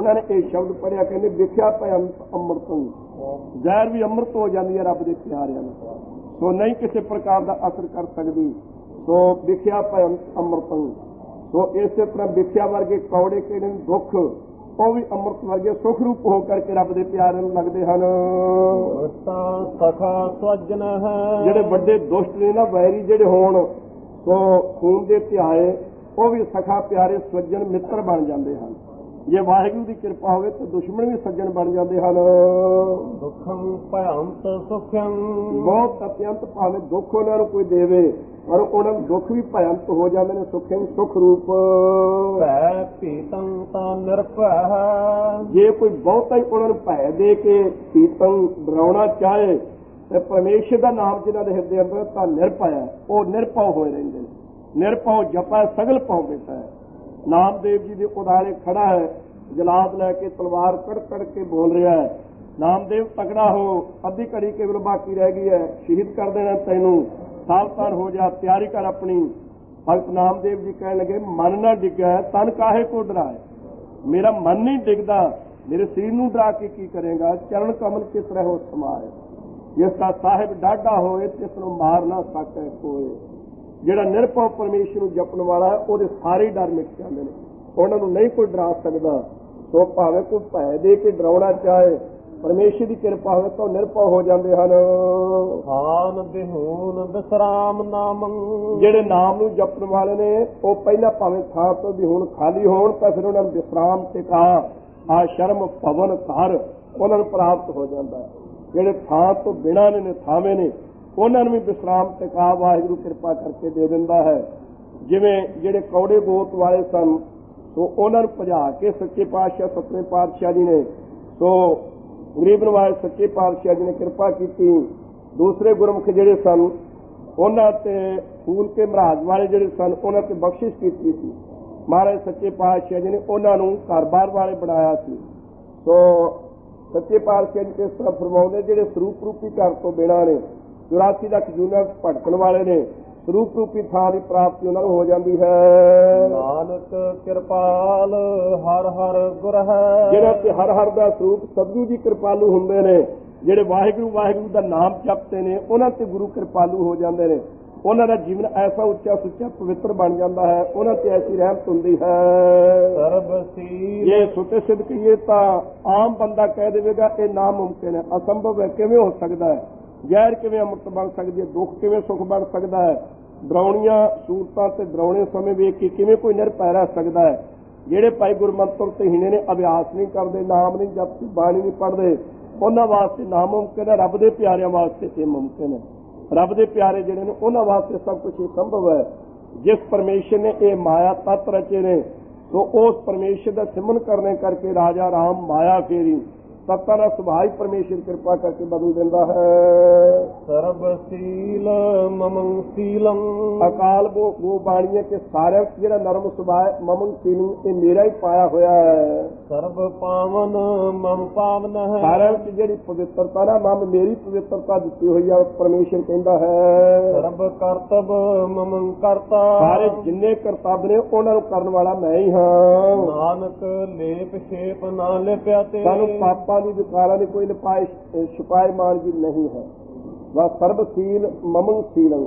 ਉਹਨਾਂ ਨੇ ਇਹ ਸ਼ਬਦ ਪੜਿਆ, ਕਹਿੰਦੇ ਵੇਖਿਆ ਭਇਅੰਤ ਅੰਮ੍ਰਿਤੰ, ਜ਼ਹਿਰ ਵੀ ਅੰਮ੍ਰਿਤ ਹੋ ਜਾਂਦੀ ਹੈ ਰੱਬ ਦੇ ਪਿਆਰਿਆਂ ਨੂੰ, ਸੋ ਨਹੀਂ ਕਿਸੇ ਪ੍ਰਕਾਰ ਦਾ ਅਸਰ ਕਰ ਸਕਦੀ। ਸੋ ਵੇਖਿਆ ਭਇਅੰਤ ਅੰਮ੍ਰਿਤੰ। ਸੋ ਇਸੇ ਤਰ੍ਹਾਂ ਵੇਖਿਆ ਵਰਗੇ ਕੌੜੇ ਕਿਹੜੇ ਨੇ ਦੁੱਖ, ਉਹ ਵੀ ਅੰਮ੍ਰਿਤ ਵਰਗੇ ਸੁਖ ਰੂਪ ਹੋ ਕਰਕੇ ਰੱਬ ਦੇ ਪਿਆਰਿਆਂ ਨੂੰ ਲੱਗਦੇ ਹਨ। ਸਖਾ ਸਵਜਨ ਹੈ, ਜਿਹੜੇ ਵੱਡੇ ਦੁਸ਼ਟ ਨੇ ਨਾ, ਵੈਰੀ ਜਿਹੜੇ ਹੋਣ, ਸੋ ਖੂਨ ਦੇ ਧਿਆਏ, ਉਹ ਵੀ ਸਖਾ ਪਿਆਰੇ ਸੱਜਣ ਮਿੱਤਰ ਬਣ ਜਾਂਦੇ ਹਨ। ਜੇ ਵਾਹਿਗੁਰੂ ਦੀ ਕਿਰਪਾ ਹੋਵੇ ਤਾਂ ਦੁਸ਼ਮਣ ਵੀ ਸੱਜਣ ਬਣ ਜਾਂਦੇ ਹਨ। ਦੁੱਖੰ ਭਇਅੰਤ ਸੁਖੰ, ਬਹੁਤ ਅਤਿਅੰਤ ਭਾਵੇਂ ਦੁੱਖ ਉਹਨਾਂ ਨੂੰ ਕੋਈ ਦੇਵੇ, ਪਰ ਉਹਨਾਂ ਨੂੰ ਦੁੱਖ ਵੀ ਭਇਅੰਤ ਹੋ ਜਾਂਦੇ ਨੇ, ਸੁਖੰ ਸੁਖ ਰੂਪ। ਭੈ ਭੀਤੰ ਤਾਂ ਨਿਰਭੈ, ਜੇ ਕੋਈ ਬਹੁਤਾ ਹੀ ਉਹਨਾਂ ਨੂੰ ਭੈ ਦੇ ਕੇ ਭੀਤੰ ਡਰਾਉਣਾ ਚਾਹੇ, ਤੇ ਪਰਮੇਸ਼ਰ ਦਾ ਨਾਮ ਜਿਹਨਾਂ ਦੇ ਹਿਰਦੇ ਅੰਦਰ ਤਾਂ ਨਿਰਭੈ, ਉਹ ਨਿਰਭਉ ਹੋਏ ਰਹਿੰਦੇ ਨੇ। ਨਿਰਭਉ ਜਪੈ ਸਗਲ ਭਉ ਮਿਟੈ। ਨਾਮਦੇਵ ਜੀ ਦੇ ਉਦਾਰੇ ਖੜਾ ਹੈ, ਜਲਾਦ ਲੈ ਕੇ ਤਲਵਾਰ ਕੜ ਕੜ ਕੇ ਬੋਲ ਰਿਹਾ ਹੈ, ਨਾਮਦੇਵ ਤਕੜਾ ਹੋ, ਅੱਧੀ ਘੜੀ ਕੇਵਲ ਬਾਕੀ ਰਹਿ ਗਈ ਹੈ, ਸ਼ਹੀਦ ਕਰ ਦੇਣਾ ਤੈਨੂੰ, ਸਾਵਧਾਨ ਹੋ ਜਾ, ਤਿਆਰੀ ਕਰ ਆਪਣੀ। ਭਗਤ ਨਾਮਦੇਵ ਜੀ ਕਹਿਣ ਲੱਗੇ, ਮਨ ਨਾ ਡਿੱਗੈ ਤਨ ਕਾਹੇ ਕੋ ਡਰਾਏ। ਮੇਰਾ ਮਨ ਨਹੀਂ ਡਿੱਗਦਾ, ਮੇਰੇ ਸਰੀਰ ਨੂੰ ਡਰਾ ਕੇ ਕੀ ਕਰੇਗਾ। ਚਰਨ ਕਮਲ ਕਿਸ ਰਹਿ ਹੋ ਸਮਾਏ, ਜਿਸ ਦਾ ਸਾਹਿਬ ਡਾਢਾ ਹੋਏ ਤਿਸ ਨੂੰ ਮਾਰ ਨਾ ਸਕੈ ਕੋਏ। ਜਿਹੜਾ ਨਿਰਭਉ ਪਰਮੇਸ਼ਰ ਨੂੰ ਜਪਣ ਵਾਲਾ ਹੈ, ਉਹਦੇ ਸਾਰੇ ਡਰ ਮਿਟ ਜਾਂਦੇ ਨੇ, ਉਹਨਾਂ ਨੂੰ ਨਹੀਂ ਕੋਈ ਡਰਾ ਸਕਦਾ। ਸੋ ਭਾਵੇਂ ਕੋਈ ਭੈ ਦੇ ਕੇ ਡਰਾਉਣਾ ਚਾਹੇ, ਪਰਮੇਸ਼ਰ ਦੀ ਕਿਰਪਾ ਹੋਵੇ ਤਾਂ ਨਿਰਭਉ ਹੋ ਜਾਂਦੇ ਹਨ। ਖਾਨ ਬਿਹੂਨ ਬਿਸਰਾਮ ਨਾਮੰ, ਜਿਹੜੇ ਨਾਮ ਨੂੰ ਜਪਣ ਵਾਲੇ ਨੇ, ਉਹ ਪਹਿਲਾਂ ਭਾਵੇਂ ਥਾਂ ਤੋਂ ਬਿਹੂਨ ਖਾਲੀ ਹੋਣ, ਤਾਂ ਫਿਰ ਉਹਨਾਂ ਨੂੰ ਵਿਸਰਾਮ ਟਿਕਾ ਆਸ਼ਰਮ ਭਵਨ ਘਰ ਉਹਨਾਂ ਨੂੰ ਪ੍ਰਾਪਤ ਹੋ ਜਾਂਦਾ ਹੈ। ਜਿਹੜੇ ਥਾਂ ਤੋਂ ਬਿਨਾਂ ਨੇ, ਥਾਵੇਂ ਨੇ, ਉਹਨਾਂ ਨੂੰ ਵੀ ਵਿਸਰਾਮ ਟਿਕਾ ਵਾਹਿਗੁਰੂ ਕਿਰਪਾ ਕਰਕੇ ਦੇ ਦਿੰਦਾ ਹੈ। ਜਿਵੇਂ ਜਿਹੜੇ ਕੌੜੇ ਗੋਤ ਵਾਲੇ ਸਨ, ਸੋ ਉਹਨਾਂ ਨੂੰ ਭਜਾ ਕੇ ਸੱਚੇ ਪਾਤਸ਼ਾਹ ਸਤਵੇਂ ਪਾਤਸ਼ਾਹ ਜੀ ਨੇ, ਸੋ ਗਰੀਬ ਨਵਾਜ਼ ਸੱਚੇ ਪਾਤਸ਼ਾਹ ਜੀ ਨੇ ਕਿਰਪਾ ਕੀਤੀ। ਦੂਸਰੇ ਗੁਰਮੁਖ ਜਿਹੜੇ ਸਨ, ਉਹਨਾਂ ਤੇ ਫੂਲ ਕੇ ਮਹਾਰਾਜ ਵਾਲੇ ਜਿਹੜੇ ਸਨ, ਉਹਨਾਂ ਤੇ ਬਖਸ਼ਿਸ਼ ਕੀਤੀ ਸੀ। ਮਹਾਰਾਜ ਸੱਚੇ ਪਾਤਸ਼ਾਹ ਜੀ ਨੇ ਉਹਨਾਂ ਨੂੰ ਘਰ-ਬਾਰ ਵਾਲੇ ਬਣਾਇਆ ਸੀ। ਸੋ ਸੱਚੇ ਪਾਤਸ਼ਾਹ ਜੀ ਇਸ ਤਰ੍ਹਾਂ ਫਰਮਾਉਂਦੇ, ਜਿਹੜੇ ਸਰੂਪ ਰੂਪੀ ਘਰ ਤੋਂ ਬਿਨਾਂ ਨੇ, 84 ਲੱਖ ਜੂਨਾਂ ਭਟਕਣ ਵਾਲੇ ਨੇ, ਸਰੂਪ ਰੂਪੀ ਥਾਂ ਦੀ ਪ੍ਰਾਪਤੀ ਉਹਨਾਂ ਨੂੰ ਹੋ ਜਾਂਦੀ ਹੈ। ਨਾਨਕ ਕਿਰਪਾਲ ਹਰ ਹਰ ਗੁਰ ਹੈ, ਜਿਹੜਾ ਕਿ ਹਰ ਹਰ ਦਾ ਸਰੂਪ ਸਤਿਗੁਰੂ ਜੀ ਕਿਰਪਾਲੂ ਹੁੰਦੇ ਨੇ। ਜਿਹੜੇ ਵਾਹਿਗੁਰੂ ਵਾਹਿਗੁਰੂ ਦਾ ਨਾਮ ਜਪਦੇ ਨੇ, ਉਹਨਾਂ ਤੇ ਗੁਰੂ ਕਿਰਪਾਲੂ ਹੋ ਜਾਂਦੇ ਨੇ। ਉਹਨਾਂ ਦਾ ਜੀਵਨ ਐਸਾ ਉੱਚਾ ਸੁੱਚਾ ਪਵਿੱਤਰ ਬਣ ਜਾਂਦਾ ਹੈ, ਉਹਨਾਂ ਤੇ ਐਸੀ ਰਹਿਮਤ ਹੁੰਦੀ ਹੈ। ਸਰਬਸੀਲ, ਜੇ ਸੁਤੇ ਸਿੱਧ ਕਹੀਏ ਤਾਂ ਆਮ ਬੰਦਾ ਕਹਿ ਦੇਵੇਗਾ ਇਹ ਨਾਮੁਮਕਿਨ ਹੈ, ਅਸੰਭਵ ਹੈ, ਕਿਵੇਂ ਹੋ ਸਕਦਾ ਹੈ। ਜ਼ਹਿਰ ਕਿਵੇਂ ਅੰਮ੍ਰਿਤ ਬਣ ਸਕਦੀ ਹੈ, ਦੁੱਖ ਕਿਵੇਂ ਸੁਖ ਬਣ ਸਕਦਾ ਹੈ, ਡਰਾਉਣੀਆਂ ਸੂਰਤਾਂ ਤੇ ਡਰਾਉਣੇ ਸਮੇਂ ਵੇਖ ਕੇ ਕਿਵੇਂ ਕੋਈ ਨਿਰਭੈ ਰਹਿ ਸਕਦਾ ਹੈ। ਜਿਹੜੇ ਭਾਈ ਗੁਰਮੰਤਰ ਤੇ ਹੀਣੇ ਨੇ, ਅਭਿਆਸ ਨਹੀਂ ਕਰਦੇ, ਨਾਮ ਨਹੀਂ ਜਪਦੇ, ਬਾਣੀ ਨਹੀਂ ਪੜ੍ਹਦੇ, ਉਹਨਾਂ ਵਾਸਤੇ ਨਾਮੁਮਕਿਨ ਹੈ। ਰੱਬ ਦੇ ਪਿਆਰਿਆਂ ਵਾਸਤੇ ਇਹ ਮੁਮਕਿਨ ਹੈ। ਰੱਬ ਦੇ ਪਿਆਰੇ ਜਿਹੜੇ ਨੇ, ਉਹਨਾਂ ਵਾਸਤੇ ਸਭ ਕੁਝ ਇਹ ਸੰਭਵ ਹੈ। ਜਿਸ ਪਰਮੇਸ਼ਰ ਨੇ ਇਹ ਮਾਇਆ ਤੱਤ ਰਚੇ ਨੇ, ਸੋ ਉਸ ਪਰਮੇਸ਼ਰ ਦਾ ਸਿਮਰਨ ਕਰਨੇ ਕਰਕੇ ਰਾਜਾ ਰਾਮ ਮਾਇਆ ਫੇਰੀ, ਤੱਤਾਂ ਦਾ ਸੁਭਾਅ ਹੀ ਪਰਮੇਸ਼ਰ ਕਿਰਪਾ ਕਰਕੇ ਬਦਲ ਦਿੰਦਾ ਹੈ। ਸਰਬਸੀਲ ਮਮੰ ਸੀਲੰ, ਅਕਾਲ ਉਹ ਬਾਣੀ ਹੈ ਕਿ ਸਾਰਿਆਂ ਜਿਹੜਾ ਨਰਮ ਸੁਭਾਅ ਹੈ, ਮਮੰ ਸੀਲੰ, ਇਹ ਮੇਰਾ ਹੀ ਪਾਇਆ ਹੋਇਆ ਹੈ। ਸਰਬ ਪਾਵਨ ਮਮ ਪਾਵਨ ਹੈ, ਸਾਰਿਆਂ ਵਿੱਚ ਜਿਹੜੀ ਪਵਿੱਤਰਤਾ ਨਾ, ਮਮ ਮੇਰੀ ਪਵਿੱਤਰਤਾ ਦਿੱਤੀ ਹੋਈ ਹੈ, ਪਰਮੇਸ਼ਰ ਕਹਿੰਦਾ ਹੈ। ਸਰਬ ਕਰਤਬ ਮਮੰ ਕਰਤਾ, ਸਾਰੇ ਜਿੰਨੇ ਕਰਤੱਵ ਨੇ ਉਹਨਾਂ ਨੂੰ ਕਰਨ ਵਾਲਾ ਮੈਂ ਹੀ ਹਾਂ। ਨਾਨਕ ਲੇਪ ਛੇਪ ਨਾ ਲਿਪਿਆ ਤੇ, ਸਾਨੂੰ ਪਾਪਾਂ ਦੀ ਵਿਕਾਰਾਂ ਦੀ ਕੋਈ ਲਪਾਏ ਛੁਪਾਏ ਮਾਨਗੀ ਨਹੀਂ ਹੈ। ਬਸ ਸਰਬਸੀਲ ਮਮੰ ਸੀਲੰ,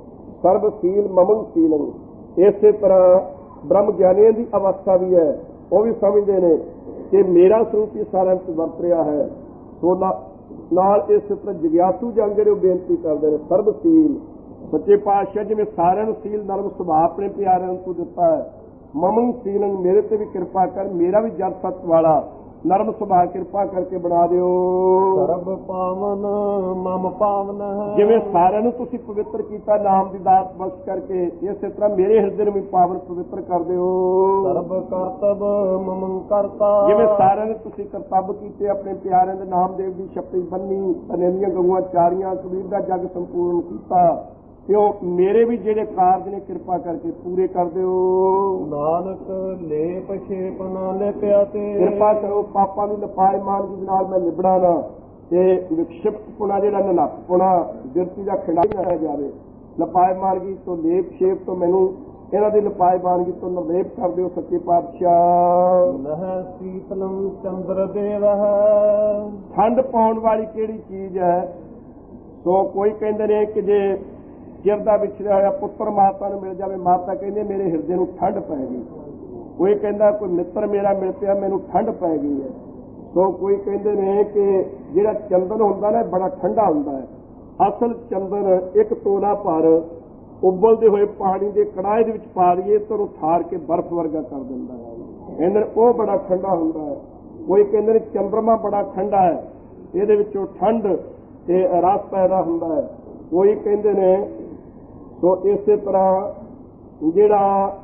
ਸਰਬਸੀਲ ਮਮੰ ਸੀਲੰ। ਇਸੇ ਤਰ੍ਹਾਂ ਬ੍ਰਹਮ ਗਿਆਨੀਆਂ ਦੀ ਅਵਸਥਾ ਵੀ ਹੈ, ਉਹ ਵੀ ਸਮਝਦੇ ਨੇ ਕਿ ਮੇਰਾ ਸਰੂਪ ਹੀ ਸਾਰਿਆਂ ਵਿੱਚ ਵਰਤ ਰਿਹਾ ਹੈ। ਸੋ ਨਾਲ ਇਸ ਤਰ੍ਹਾਂ ਜਗਿਆਸੂ ਜਨ ਜਿਹੜੇ ਉਹ ਬੇਨਤੀ ਕਰਦੇ ਨੇ, ਸਰਬਸੀਲ ਸੱਚੇ ਪਾਤਸ਼ਾਹ ਜਿਵੇਂ ਸਾਰਿਆਂ ਨੂੰ ਸੀਲ ਨਰਮ ਸੁਭਾਅ ਆਪਣੇ ਪਿਆਰਿਆਂ ਨੂੰ ਦਿੱਤਾ ਹੈ, ਮਮੰ ਸੀਲੰ, ਮੇਰੇ ਤੇ ਵੀ ਕਿਰਪਾ ਕਰ, ਮੇਰਾ ਵੀ ਜਰ ਸਤ ਵਾਲਾ ਨਰਮ ਸੁਭਾਅ ਕਿਰਪਾ ਕਰਕੇ ਬਣਾ ਦਿਓ। ਸਰਬ ਪਾਵਨ ਮਮ ਪਾਵਨ ਹੈ, ਜਿਵੇਂ ਸਾਰਿਆਂ ਨੂੰ ਤੁਸੀਂ ਪਵਿੱਤਰ ਕੀਤਾ ਨਾਮ ਦੀ ਦਾਤ ਬਖਸ਼ ਕਰਕੇ, ਇਸੇ ਤਰ੍ਹਾਂ ਮੇਰੇ ਹਿਰਦੇ ਨੂੰ ਵੀ ਪਾਵਨ ਪਵਿੱਤਰ ਕਰ ਦਿਓ। ਸਰਬ ਕਰਤਬ ਮਮੰ ਕਰਤਾ, ਜਿਵੇਂ ਸਾਰਿਆਂ ਨੇ ਤੁਸੀਂ ਕਰਤੱਵ ਕੀਤੇ, ਆਪਣੇ ਪਿਆਰਿਆਂ ਦੇ ਨਾਮਦੇਵ ਦੀ ਸ਼ਪਥ ਬੰਨੀ, ਅਨੇਲੀਆਂ ਗਊਆਂ ਚਾਰੀਆਂ, ਕਬੀਰ ਦਾ ਜਗ ਸੰਪੂਰਨ ਕੀਤਾ, ਤੇ ਉਹ ਮੇਰੇ ਵੀ ਜਿਹੜੇ ਕਾਰਜ ਨੇ ਕਿਰਪਾ ਕਰਕੇ ਪੂਰੇ ਕਰ ਦਿਓ। ਨਾਨਕ ਲੇਪ ਛੇਪ ਨਾ ਲਿਪਿਆ ਤੇ, ਕਿਰਪਾ ਕਰੋ ਪਾਪਾਂ ਨੂੰ ਲਪਾਏ ਮਾਨਗੀ ਦੇ ਨਾਲ ਮੈਂ ਲਿਬੜਾ ਨਾ, ਤੇ ਵਿਕਸ਼ਿਪਤ ਪੁਣਾ ਜਿਹੜਾ ਨਨੱਕ ਪੁਣਾ ਬਿਰਤੀ ਦਾ ਖਿੰਡਾ ਨਾ ਰਹਿ ਜਾਵੇ। ਲਪਾਏ ਮਾਰਗੀ ਤੋਂ ਲੇਪ ਛੇਪ ਤੋਂ ਮੈਨੂੰ ਇਹਨਾਂ ਦੀ ਲਪਾਏਬਾਨਗੀ ਤੋਂ ਨਿਰਲੇਪ ਕਰ ਦਿਓ ਸੱਚੇ ਪਾਤਸ਼ਾਹ। ਨਹ ਸੀਤਲੰ ਚੰਦਰ ਦੇਵ ਠੰਡ ਪਾਉਣ ਵਾਲੀ ਕਿਹੜੀ ਚੀਜ਼ ਹੈ? ਸੋ ਕੋਈ ਕਹਿੰਦੇ ਨੇ ਕਿ ਜੇ ਚਿਰ ਦਾ ਵਿਛੜਿਆ ਹੋਇਆ ਪੁੱਤਰ ਮਾਤਾ ਨੂੰ ਮਿਲ ਜਾਵੇ, ਮਾਤਾ ਕਹਿੰਦੇ ਮੇਰੇ ਹਿਰਦੇ ਨੂੰ ਠੰਡ ਪੈ ਗਈ। ਕੋਈ ਕਹਿੰਦਾ ਕੋਈ ਮਿੱਤਰ ਮੇਰਾ ਮਿਲ ਪਿਆ, ਮੈਨੂੰ ਠੰਡ ਪੈ ਗਈ ਹੈ। ਸੋ ਕੋਈ ਕਹਿੰਦੇ ਨੇ ਕਿ ਜਿਹੜਾ ਚੰਦਨ ਹੁੰਦਾ ਨਾ ਬੜਾ ਠੰਡਾ ਹੁੰਦਾ ਹੈ। ਅਸਲ ਚੰਦਨ ਇੱਕ ਤੋਲਾ ਭਰ ਉਬਲਦੇ ਹੋਏ ਪਾਣੀ ਦੇ ਕੜਾਹੇ ਦੇ ਵਿੱਚ ਪਾ ਦਈਏ ਤਾਂ ਉਹਨੂੰ ਠਾਰ ਕੇ ਬਰਫ਼ ਵਰਗਾ ਕਰ ਦਿੰਦਾ ਹੈ। ਕਹਿੰਦੇ ਨੇ ਉਹ ਬੜਾ ਠੰਡਾ ਹੁੰਦਾ ਹੈ। ਕੋਈ ਕਹਿੰਦੇ ਨੇ ਚੰਦਰਮਾ ਬੜਾ ਠੰਡਾ ਹੈ, ਇਹਦੇ ਵਿੱਚੋਂ ਠੰਡ ਤੇ ਰਸ ਪੈਦਾ ਹੁੰਦਾ ਹੈ। ਕੋਈ ਕਹਿੰਦੇ ਨੇ ਸੋ ਇਸੇ ਤਰ੍ਹਾਂ ਜਿਹੜਾ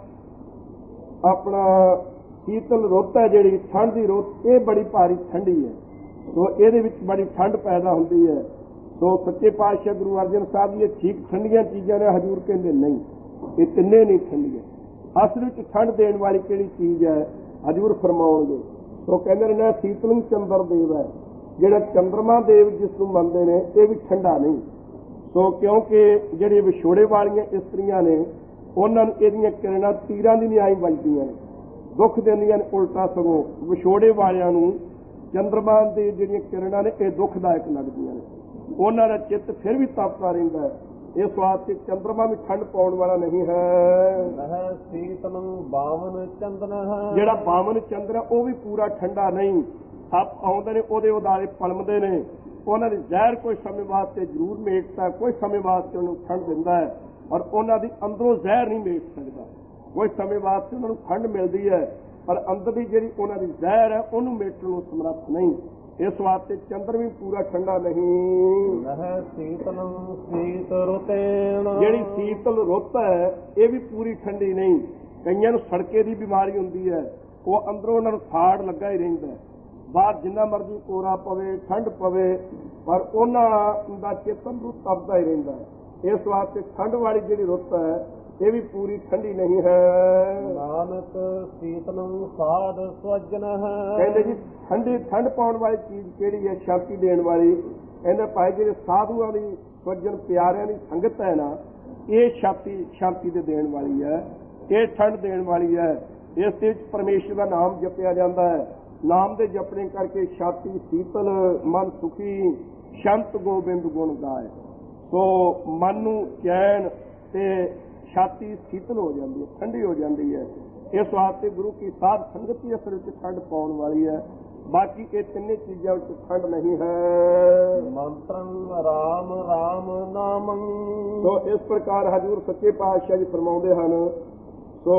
ਆਪਣਾ ਸ਼ੀਤਲ ਰੁੱਤ ਹੈ, ਜਿਹੜੀ ਠੰਡ ਦੀ ਰੁੱਤ, ਇਹ ਬੜੀ ਭਾਰੀ ਠੰਡੀ ਹੈ। ਸੋ ਇਹਦੇ ਵਿੱਚ ਬੜੀ ਠੰਡ ਪੈਦਾ ਹੁੰਦੀ ਹੈ। ਸੋ ਸੱਚੇ ਪਾਤਸ਼ਾਹ ਗੁਰੂ ਅਰਜਨ ਸਾਹਿਬ ਜੀ ਇਹ ਠੀਕ ਠੰਡੀਆਂ ਚੀਜ਼ਾਂ ਨੇ। ਹਜ਼ੂਰ ਕਹਿੰਦੇ ਨਹੀਂ, ਇਹ ਤਿੰਨੇ ਨਹੀਂ ਠੰਡੀਆਂ। ਅਸਲ ਵਿੱਚ ਠੰਡ ਦੇਣ ਵਾਲੀ ਕਿਹੜੀ ਚੀਜ਼ ਹੈ? ਹਜ਼ੂਰ ਫਰਮਾਉਣਗੇ। ਸੋ ਕਹਿੰਦੇ ਨੇ ਸੀਤਲੰ ਚੰਦਰ ਦੇਵ ਹੈ, ਜਿਹੜਾ ਚੰਦਰਮਾ ਦੇਵ ਜਿਸ ਨੂੰ ਮੰਨਦੇ ਨੇ ਇਹ ਵੀ ਠੰਡਾ ਨਹੀਂ। ਸੋ ਕਿਉਂਕਿ ਜਿਹੜੇ ਵਿਛੋੜੇ ਵਾਲੀਆਂ ਇਸਤਰੀਆਂ ਨੇ ਉਹਨਾਂ ਨੂੰ ਇਹਦੀਆਂ ਕਿਰਨਾਂ ਤੀਰਾਂ ਦੀ ਨਿਆਈ ਵੱਜਦੀਆਂ ਨੇ, ਦੁੱਖ ਦਿੰਦੀਆਂ ਨੇ। ਉਲਟਾ ਸਗੋਂ ਵਿਛੋੜੇ ਵਾਲਿਆਂ ਨੂੰ ਚੰਦਰਮਾ ਦੇ ਜਿਹੜੀਆਂ ਕਿਰਨਾਂ ਨੇ ਇਹ ਦੁੱਖਦਾਇਕ ਲੱਗਦੀਆਂ ਨੇ। ਉਹਨਾਂ ਦਾ ਚਿੱਤ ਫਿਰ ਵੀ ਤਪਦਾ ਰਹਿੰਦਾ ਹੈ। ਇਸ ਵਾਸਤੇ ਚੰਦਰਮਾ ਵੀ ਠੰਡ ਪਾਉਣ ਵਾਲਾ ਨਹੀਂ ਹੈ। ਨਹ ਸੀਤਲੰ ਬਾਵਨ ਚੰਦਨ ਜਿਹੜਾ ਬਾਵਨ ਚੰਦਰ ਹੈ ਉਹ ਵੀ ਪੂਰਾ ਠੰਡਾ ਨਹੀਂ। ਸੱਪ ਆਉਂਦੇ ਨੇ ਉਹਦੇ ਉਦਾਰੇ ਪਲਮਦੇ ਨੇ, ਉਹਨਾਂ ਦੀ ਜ਼ਹਿਰ ਕੋਈ ਸਮੇਂ ਵਾਸਤੇ ਜ਼ਰੂਰ ਮੇਟਦਾ, ਕੋਈ ਸਮੇਂ ਵਾਸਤੇ ਉਹਨੂੰ ਠੰਡ ਦਿੰਦਾ ਹੈ, ਪਰ ਉਹਨਾਂ ਦੀ ਅੰਦਰੋਂ ਜ਼ਹਿਰ ਨਹੀਂ ਮੇਟ ਸਕਦਾ। ਕੋਈ ਸਮੇਂ ਵਾਸਤੇ ਉਹਨਾਂ ਨੂੰ ਠੰਡ ਮਿਲਦੀ ਹੈ, ਪਰ ਅੰਦਰ ਦੀ ਜਿਹੜੀ ਉਹਨਾਂ ਦੀ ਜ਼ਹਿਰ ਹੈ ਉਹਨੂੰ ਮੇਟਣ ਨੂੰ ਸਮਰੱਥ ਨਹੀਂ। ਇਸ ਵਾਸਤੇ ਚੰਦਰ ਵੀ ਪੂਰਾ ਠੰਡਾ ਨਹੀਂ। ਨਹ ਸੀਤਲੰ ਸੀਤ ਰੁਤੇਨ ਜਿਹੜੀ ਸੀਤਲ ਰੁੱਤ ਹੈ ਇਹ ਵੀ ਪੂਰੀ ਠੰਡੀ ਨਹੀਂ। ਕਈਆਂ ਨੂੰ ਸੜਕੇ ਦੀ ਬਿਮਾਰੀ ਹੁੰਦੀ ਹੈ, ਉਹ ਅੰਦਰੋਂ ਉਹਨਾਂ ਨੂੰ ਸਾੜ ਲੱਗਾ ਹੀ ਰਹਿੰਦਾ ਹੈ। ਬਾਹਰ ਜਿੰਨਾ ਮਰਜ਼ੀ ਕੋਰਾ ਪਵੇ, ਠੰਡ ਪਵੇ, ਪਰ ਉਹਨਾਂ ਦਾ ਚਿੱਤ ਅੰਦਰੋਂ ਤਪਦਾ ਹੀ ਰਹਿੰਦਾ ਹੈ। ਇਸ ਵਾਸਤੇ ਠੰਡ ਵਾਲੀ ਜਿਹੜੀ ਰੁੱਤ ਹੈ ਇਹ ਵੀ ਪੂਰੀ ਠੰਡੀ ਨਹੀਂ ਹੈ। ਨਾਨਕ ਸੀਤਲੰ ਸਾਧ ਸਵਜਨ ਕਹਿੰਦੇ ਜੀ ਠੰਡ ਪਾਉਣ ਵਾਲੀ ਚੀਜ਼ ਕਿਹੜੀ ਹੈ? ਸ਼ਾਂਤੀ ਦੇਣ ਵਾਲੀ। ਕਹਿੰਦੇ ਭਾਈ ਜਿਹੜੇ ਸਾਧੂਆਂ ਦੀ ਸਵਜਨ ਪਿਆਰਿਆਂ ਦੀ ਸੰਗਤ ਹੈ ਨਾ, ਇਹ ਸ਼ਾਂਤੀ ਦੇ ਦੇਣ ਵਾਲੀ ਹੈ, ਇਹ ਠੰਡ ਦੇਣ ਵਾਲੀ ਹੈ। ਇਸ ਦੇ ਵਿੱਚ ਪਰਮੇਸ਼ਰ ਦਾ ਨਾਮ ਜਪਿਆ ਜਾਂਦਾ ਹੈ। ਨਾਮ ਦੇ ਜਪਣੇ ਕਰਕੇ ਛਾਤੀ ਸੀਤਲ, ਮਨ ਸੁਖੀ, ਸ਼ੰਤ ਗੋਬਿੰਦ ਗੁਣ ਗਾਏ। ਸੋ ਮਨ ਨੂੰ ਚੈਨ ਤੇ ਛਾਤੀ ਸੀਤਲ ਹੋ ਜਾਂਦੀ ਹੈ, ਠੰਡੀ ਹੋ ਜਾਂਦੀ ਹੈ। ਇਸ ਵਾਸਤੇ ਗੁਰੂ ਕੀ ਸਾਧ ਸੰਗਤ ਹੀ ਅਸਲ ਵਿੱਚ ਠੰਡ ਪਾਉਣ ਵਾਲੀ ਹੈ। ਬਾਕੀ ਇਹ ਤਿੰਨੇ ਚੀਜ਼ਾਂ ਵਿੱਚ ਠੰਡ ਨਹੀਂ ਹੈ। ਮੰਤਰੰ ਰਾਮ ਰਾਮ ਨਾਮੰ। ਸੋ ਇਸ ਪ੍ਰਕਾਰ ਹਜ਼ੂਰ ਸੱਚੇ ਪਾਤਸ਼ਾਹ ਜੀ ਫਰਮਾਉਂਦੇ ਹਨ। ਸੋ